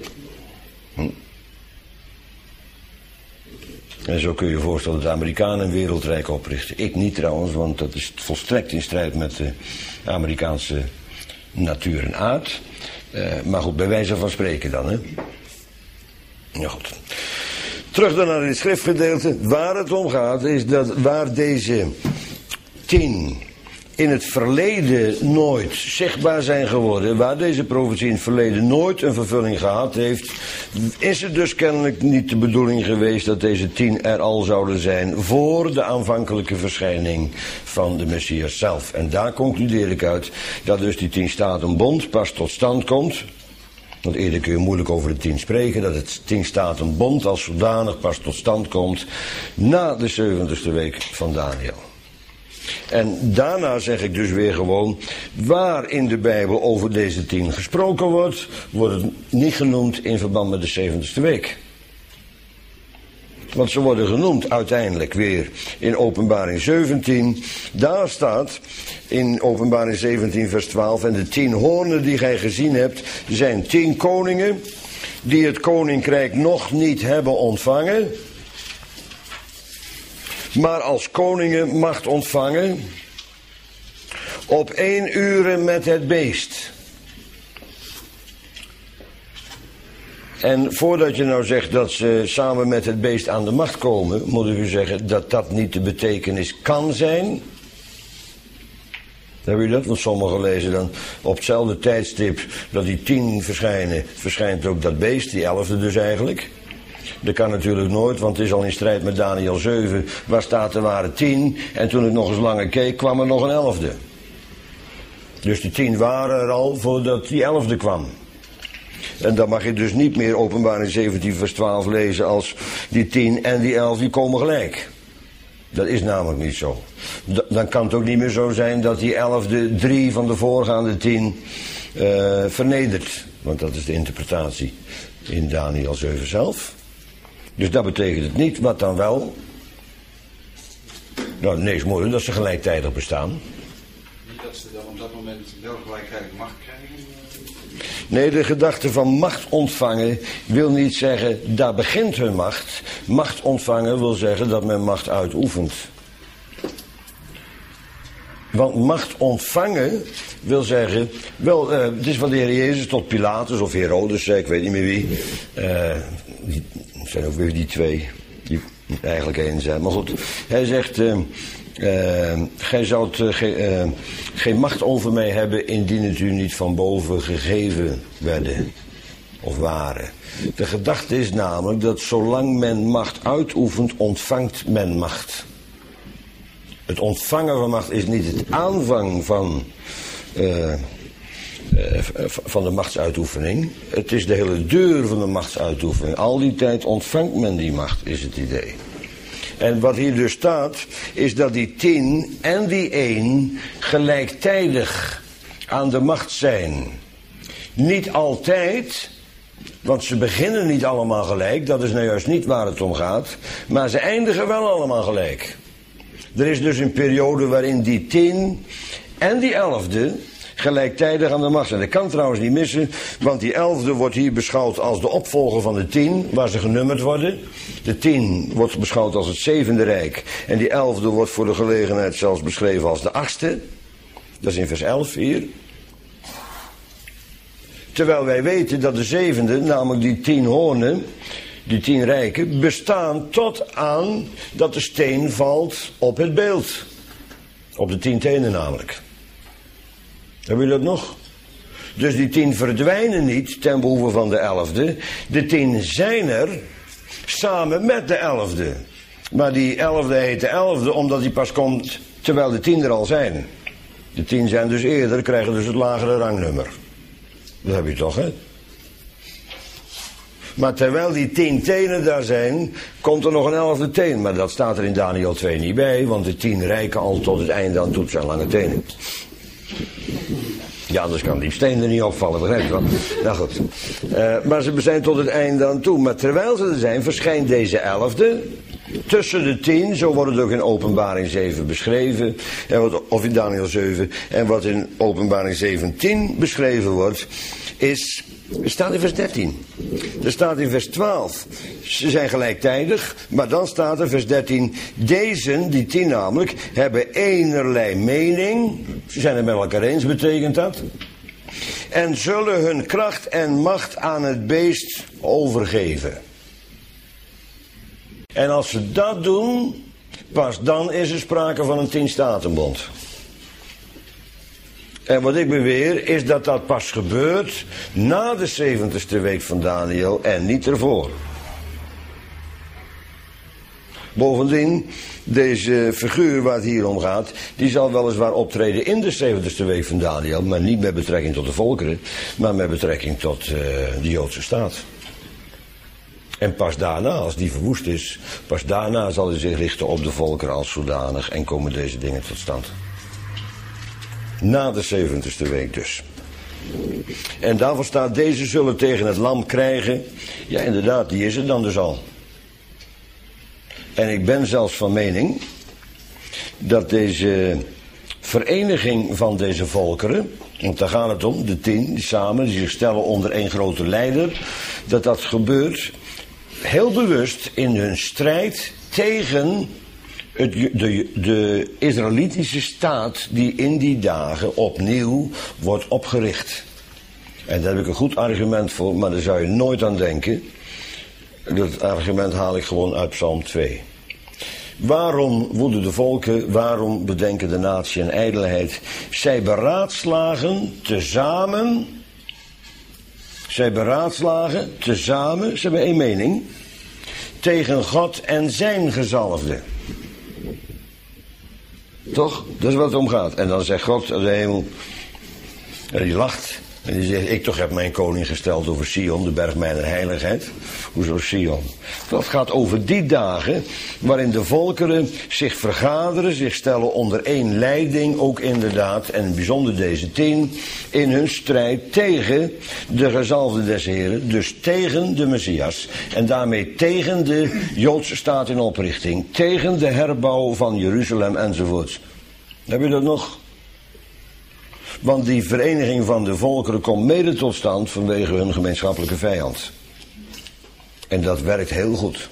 En zo kun je je voorstellen dat de Amerikanen een wereldrijk oprichten. Ik niet trouwens, want dat is volstrekt in strijd met de Amerikaanse natuur en aard. Maar goed, bij wijze van spreken dan, hè. Ja, goed. Terug dan naar het schriftgedeelte. Waar het om gaat is dat waar deze 10 in het verleden nooit zichtbaar zijn geworden, waar deze profetie in het verleden nooit een vervulling gehad heeft, is het dus kennelijk niet de bedoeling geweest dat deze 10 er al zouden zijn voor de aanvankelijke verschijning van de Messias zelf. En daar concludeer ik uit dat dus die 10 statenbond pas tot stand komt. Want eerder kun je moeilijk over de 10 spreken, dat het 10 statenbond als zodanig pas tot stand komt na de 70ste week van Daniel. En daarna zeg ik dus weer gewoon, waar in de Bijbel over deze 10 gesproken wordt, wordt het niet genoemd in verband met de 70ste week. Want ze worden genoemd uiteindelijk weer in Openbaring 17. Daar staat in Openbaring 17 vers 12... en de 10 hoornen die gij gezien hebt zijn 10 koningen... die het koninkrijk nog niet hebben ontvangen... maar als koningen macht ontvangen... op 1 uur met het beest... En voordat je nou zegt dat ze samen met het beest aan de macht komen, moet ik u zeggen dat dat niet de betekenis kan zijn. Hebben jullie dat? Want sommigen lezen dan op hetzelfde tijdstip dat die 10 verschijnen, verschijnt ook dat beest, die 11e dus eigenlijk. Dat kan natuurlijk nooit, want het is al in strijd met Daniel 7, waar staat er waren 10 en toen ik nog eens langer keek kwam er nog een 11e. Dus die 10 waren er al voordat die 11e kwam. En dan mag je dus niet meer Openbaring 17 vers 12 lezen als die 10 en die 11 die komen gelijk. Dat is namelijk niet zo. Dan kan het ook niet meer zo zijn dat die 11e 3 van de voorgaande 10 vernedert. Want dat is de interpretatie in Daniel 7 zelf. Dus dat betekent het niet. Wat dan wel? Nou, nee, is mooi dat ze gelijktijdig bestaan. Niet dat ze dan op dat moment wel gelijktijdig macht krijgen. Nee, de gedachte van macht ontvangen wil niet zeggen, daar begint hun macht. Macht ontvangen wil zeggen dat men macht uitoefent. Want macht ontvangen wil zeggen, wel, het is van de Heer Jezus tot Pilatus of Herodes, ik weet niet meer wie. Het zijn ook weer die twee, die eigenlijk één zijn. Maar goed, hij zegt, gij zoudt geen macht over mij hebben indien het u niet van boven gegeven werden of waren. De gedachte is namelijk dat zolang men macht uitoefent, ontvangt men macht. Het ontvangen van macht is niet het aanvang van de machtsuitoefening. Het is de hele deur van de machtsuitoefening. Al die tijd ontvangt men die macht, is het idee. En wat hier dus staat, is dat die 10 en die 1 gelijktijdig aan de macht zijn. Niet altijd, want ze beginnen niet allemaal gelijk, dat is nou juist niet waar het om gaat, maar ze eindigen wel allemaal gelijk. Er is dus een periode waarin die 10 en die 11e gelijktijdig aan de macht zijn. Dat kan trouwens niet missen, want die 11e wordt hier beschouwd als de opvolger van de 10, waar ze genummerd worden. De 10 wordt beschouwd als het 7e rijk en die 11e wordt voor de gelegenheid zelfs beschreven als de 8e. Dat is in vers 11 hier. Terwijl wij weten dat de 7e, namelijk die 10 hoornen, die 10 rijken, bestaan tot aan dat de steen valt op het beeld. Op de 10 tenen namelijk. Hebben jullie dat nog? Dus die 10 verdwijnen niet ten behoeve van de 11e. De 10 zijn er samen met de 11e. Maar die 11e heet de 11e omdat die pas komt terwijl de 10 er al zijn. De 10 zijn dus eerder, krijgen dus het lagere rangnummer. Dat heb je toch, hè? Maar terwijl die 10 tenen daar zijn, komt er nog een 11e teen. Maar dat staat er in Daniel 2 niet bij, want de 10 rijken al tot het einde aan toe zijn lange tenen. Ja, anders kan die steen er niet opvallen, begrijp je wel? Nou goed. Maar ze zijn tot het einde aan toe. Maar terwijl ze er zijn, verschijnt deze 11e tussen de 10, zo wordt het ook in Openbaring 7 beschreven, of in Daniel 7, en wat in Openbaring 17 beschreven wordt, staat in vers 13. Er staat in vers 12, ze zijn gelijktijdig, maar dan staat er vers 13, deze, die 10 namelijk, hebben enerlei mening, ze zijn het met elkaar eens, betekent dat, en zullen hun kracht en macht aan het beest overgeven. En als ze dat doen, pas dan is er sprake van een 10-statenbond. En wat ik beweer is dat dat pas gebeurt na de 70ste week van Daniel en niet ervoor. Bovendien, deze figuur waar het hier om gaat, die zal weliswaar optreden in de 70ste week van Daniel, maar niet met betrekking tot de volkeren, maar met betrekking tot de Joodse staat. En pas daarna, als die verwoest is, pas daarna zal hij zich richten op de volkeren als zodanig en komen deze dingen tot stand. Na de 70ste week dus. En daarvoor staat, deze zullen tegen het lam krijgen. Ja, inderdaad, die is er dan dus al. En ik ben zelfs van mening dat deze vereniging van deze volkeren, want daar gaat het om, de 10 die samen, die zich stellen onder één grote leider, dat gebeurt heel bewust in hun strijd tegen de Israëlitische staat die in die dagen opnieuw wordt opgericht. En daar heb ik een goed argument voor, maar daar zou je nooit aan denken. Dat argument haal ik gewoon uit Psalm 2. Waarom woeden de volken, waarom bedenken de natie een ijdelheid? Zij beraadslagen tezamen, ze hebben één mening, tegen God en zijn gezalfde. Toch? Dat is wat het om gaat. En dan zegt God uit de hemel, en die lacht, en die zegt, ik toch heb mijn koning gesteld over Sion, de berg mijner heiligheid. Hoezo Sion? Dat gaat over die dagen waarin de volkeren zich vergaderen, zich stellen onder één leiding, ook inderdaad, en bijzonder deze 10, in hun strijd tegen de gezalfde des Heren, dus tegen de Messias. En daarmee tegen de Joodse staat in oprichting, tegen de herbouw van Jeruzalem enzovoort. Heb je dat nog? Want die vereniging van de volkeren komt mede tot stand vanwege hun gemeenschappelijke vijand. En dat werkt heel goed.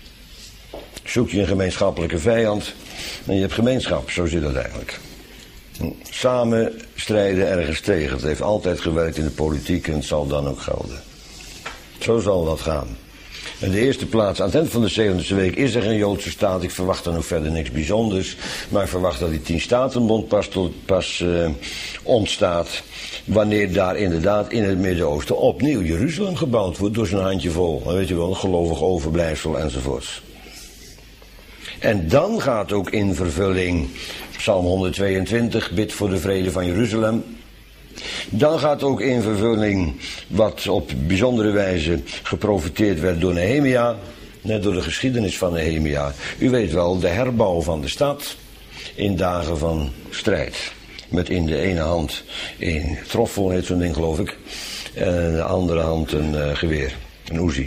Zoek je een gemeenschappelijke vijand en je hebt gemeenschap, zo zit het eigenlijk. Samen strijden ergens tegen. Het heeft altijd gewerkt in de politiek en het zal dan ook gelden. Zo zal dat gaan. In de eerste plaats, aan het eind van de 70ste week is er een Joodse staat. Ik verwacht dan ook verder niks bijzonders. Maar ik verwacht dat die 10-statenbond pas ontstaat. Wanneer daar inderdaad in het Midden-Oosten opnieuw Jeruzalem gebouwd wordt door zijn handjevol. Dan weet je wel, een gelovig overblijfsel enzovoorts. En dan gaat ook in vervulling Psalm 122, bid voor de vrede van Jeruzalem. Dan gaat ook in vervulling wat op bijzondere wijze geprofeteerd werd door Nehemia. Net door de geschiedenis van Nehemia. U weet wel, de herbouw van de stad in dagen van strijd. Met in de ene hand een troffel, heet zo'n ding geloof ik. En in de andere hand een geweer. Een Uzi.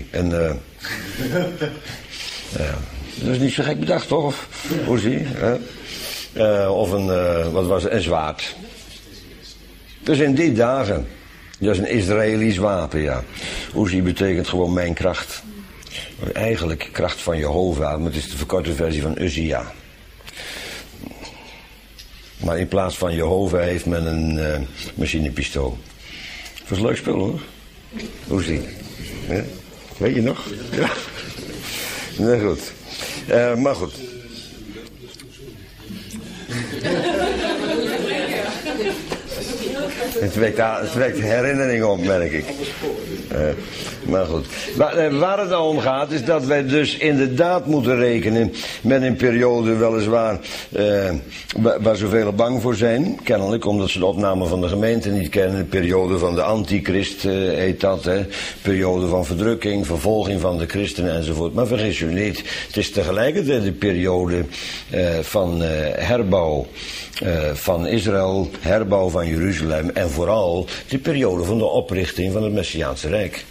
Dat is niet zo gek bedacht toch? Of Uzi. Of een zwaard. Dus in die dagen. Dat is een Israëlisch wapen, ja. Uzi betekent gewoon mijn kracht. Eigenlijk kracht van Jehovah, maar het is de verkorte versie van Uzia. Maar in plaats van Jehovah heeft men een machinepistool. Dat is een leuk spul hoor. Uzi. Ja? Weet je nog? Ja. Nou goed. Maar goed. Het wekt herinnering op, merk ik. Maar goed. Waar het nou om gaat is dat wij dus inderdaad moeten rekenen met een periode weliswaar waar zoveel bang voor zijn. Kennelijk omdat ze de opname van de gemeente niet kennen. Een periode van de antichrist heet dat. Periode van verdrukking, vervolging van de christenen enzovoort. Maar vergis u niet, het is tegelijkertijd de periode van herbouw van Israël, herbouw van Jeruzalem en vooral de periode van de oprichting van het Messiaanse Rijk.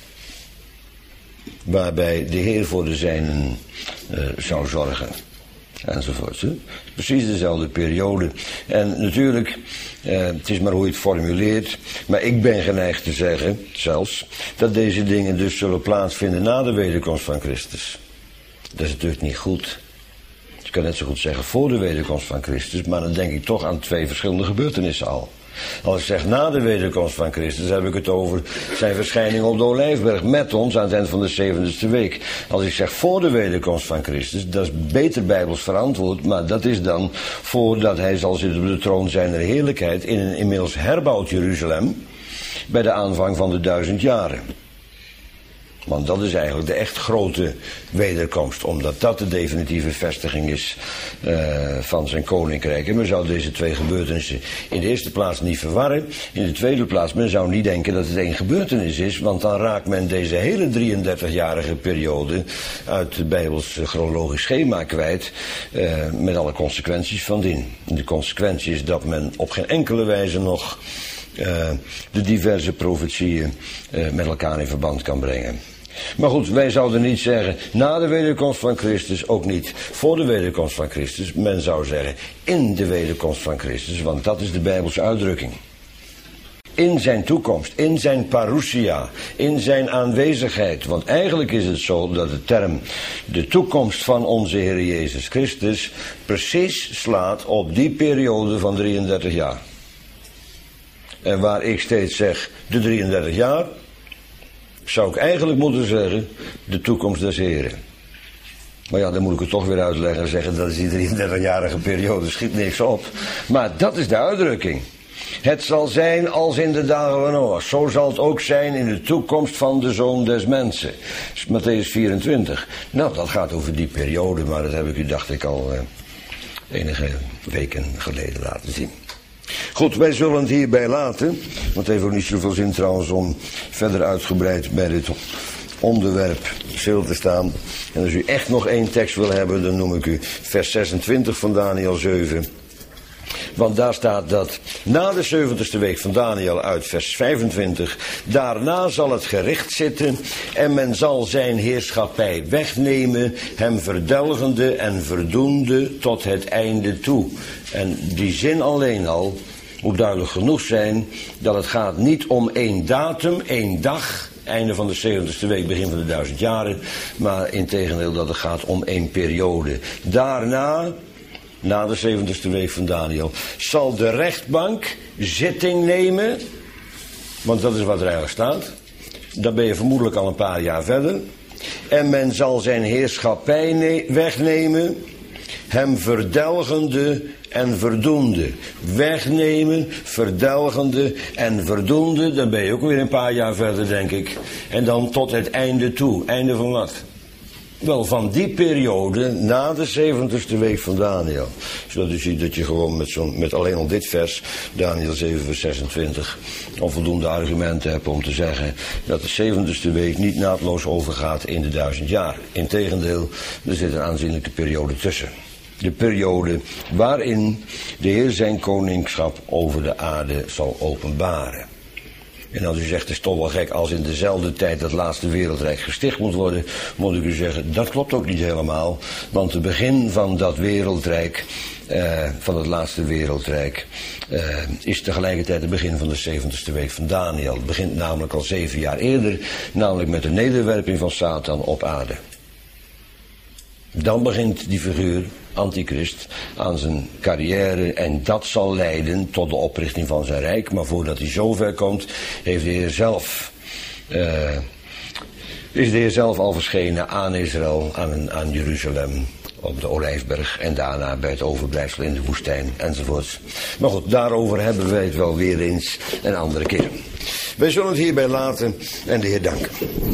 Waarbij de Heer voor de zijnen zou zorgen. Enzovoort. Hè? Precies dezelfde periode. En natuurlijk, het is maar hoe je het formuleert. Maar ik ben geneigd te zeggen, zelfs, dat deze dingen dus zullen plaatsvinden na de wederkomst van Christus. Dat is natuurlijk niet goed. Je kan net zo goed zeggen voor de wederkomst van Christus. Maar dan denk ik toch aan twee verschillende gebeurtenissen al. Als ik zeg na de wederkomst van Christus, heb ik het over zijn verschijning op de Olijfberg met ons aan het eind van de 70ste week. Als ik zeg voor de wederkomst van Christus, dat is beter bijbels verantwoord, maar dat is dan voordat hij zal zitten op de troon zijner heerlijkheid in een inmiddels herbouwd Jeruzalem bij de aanvang van de 1000 jaren. Want dat is eigenlijk de echt grote wederkomst. Omdat dat de definitieve vestiging is van zijn koninkrijk. En men zou deze twee gebeurtenissen in de eerste plaats niet verwarren. In de tweede plaats, men zou niet denken dat het één gebeurtenis is. Want dan raakt men deze hele 33-jarige periode uit het Bijbels chronologisch schema kwijt. Met alle consequenties van dien. En de consequentie is dat men op geen enkele wijze nog de diverse profetieën met elkaar in verband kan brengen. Maar goed, wij zouden niet zeggen na de wederkomst van Christus, ook niet voor de wederkomst van Christus. Men zou zeggen in de wederkomst van Christus, want dat is de Bijbelse uitdrukking. In zijn toekomst, in zijn parousia, in zijn aanwezigheid. Want eigenlijk is het zo dat de term de toekomst van onze Heer Jezus Christus precies slaat op die periode van 33 jaar. En waar ik steeds zeg de 33 jaar, zou ik eigenlijk moeten zeggen de toekomst des Heren. Maar ja, dan moet ik het toch weer uitleggen en zeggen dat is die 33-jarige periode, schiet niks op. Maar dat is de uitdrukking. Het zal zijn als in de dagen van Noach. Zo zal het ook zijn in de toekomst van de Zoon des Mensen. Mattheüs 24. Nou, dat gaat over die periode, maar dat heb ik u, dacht ik, al enige weken geleden laten zien. Goed, wij zullen het hierbij laten. Want het heeft ook niet zoveel zin trouwens om verder uitgebreid bij dit onderwerp stil te staan. En als u echt nog één tekst wil hebben, dan noem ik u vers 26 van Daniël 7. Want daar staat dat na de 70ste week van Daniël uit vers 25, daarna zal het gericht zitten en men zal zijn heerschappij wegnemen, hem verdelgende en verdoende tot het einde toe. En die zin alleen al moet duidelijk genoeg zijn dat het gaat niet om één datum, één dag, einde van de 70ste week, begin van de 1000 jaren, maar integendeel dat het gaat om één periode. Daarna na de 70ste week van Daniël, zal de rechtbank zitting nemen, want dat is wat er eigenlijk staat. Dan ben je vermoedelijk al een paar jaar verder. En men zal zijn heerschappij wegnemen, hem verdelgende en verdoende. Wegnemen, verdelgende en verdoende. Dan ben je ook weer een paar jaar verder, denk ik. En dan tot het einde toe. Einde van wat? Wel, van die periode, na de 70ste week van Daniël. Zodat u ziet dat je gewoon met alleen al dit vers, Daniël 7 vers 26, al voldoende argumenten hebt om te zeggen dat de 70ste week niet naadloos overgaat in de 1000 jaar. Integendeel, er zit een aanzienlijke periode tussen. De periode waarin de Heer zijn koningschap over de aarde zal openbaren. En als u zegt, het is toch wel gek als in dezelfde tijd het laatste wereldrijk gesticht moet worden, moet ik u zeggen, dat klopt ook niet helemaal. Want het begin van dat wereldrijk, van het laatste wereldrijk, is tegelijkertijd het begin van de 70ste week van Daniël. Het begint namelijk al 7 jaar eerder, namelijk met de nederwerping van Satan op aarde. Dan begint die figuur, Antichrist, aan zijn carrière en dat zal leiden tot de oprichting van zijn rijk. Maar voordat hij zover komt, heeft de Heer zelf, is de Heer zelf al verschenen aan Israël, aan Jeruzalem, op de Olijfberg en daarna bij het overblijfsel in de woestijn enzovoort. Maar goed, daarover hebben wij het wel weer eens een andere keer. Wij zullen het hierbij laten en de Heer danken.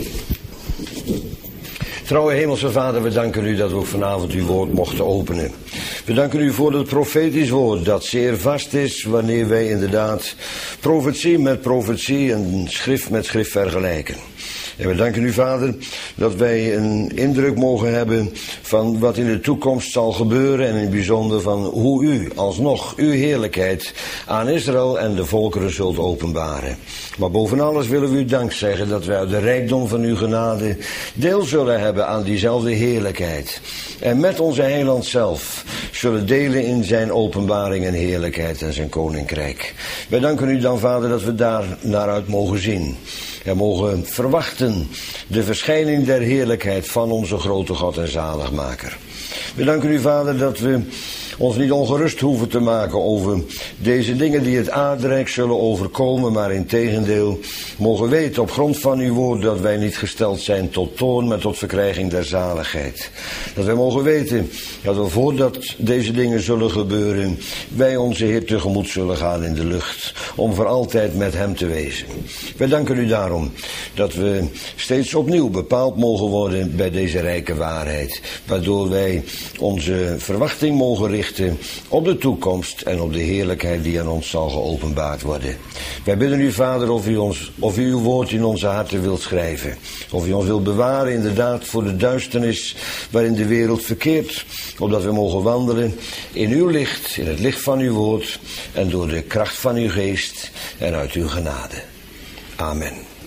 Trouwe Hemelse Vader, we danken u dat we ook vanavond uw woord mochten openen. We danken u voor het profetisch woord dat zeer vast is wanneer wij inderdaad profetie met profetie en schrift met schrift vergelijken. En we danken u, Vader, dat wij een indruk mogen hebben van wat in de toekomst zal gebeuren en in het bijzonder van hoe u alsnog uw heerlijkheid aan Israël en de volkeren zult openbaren. Maar boven alles willen we u dank zeggen dat wij uit de rijkdom van uw genade deel zullen hebben aan diezelfde heerlijkheid. En met onze heiland zelf zullen delen in zijn openbaring en heerlijkheid en zijn koninkrijk. Wij danken u dan, Vader, dat we daar naar uit mogen zien. En mogen verwachten de verschijning der heerlijkheid van onze grote God en zaligmaker. We danken u, Vader, dat we ons niet ongerust hoeven te maken over deze dingen die het aardrijk zullen overkomen, maar integendeel mogen weten op grond van uw woord dat wij niet gesteld zijn tot toorn, maar tot verkrijging der zaligheid. Dat wij mogen weten dat we voordat deze dingen zullen gebeuren, wij onze Heer tegemoet zullen gaan in de lucht, om voor altijd met hem te wezen. Wij danken u daarom dat we steeds opnieuw bepaald mogen worden bij deze rijke waarheid, waardoor wij onze verwachting mogen richten op de toekomst en op de heerlijkheid die aan ons zal geopenbaard worden. Wij bidden u, Vader, of u uw woord in onze harten wilt schrijven. Of u ons wilt bewaren inderdaad voor de duisternis waarin de wereld verkeert. Opdat we mogen wandelen in uw licht, in het licht van uw woord en door de kracht van uw geest en uit uw genade. Amen.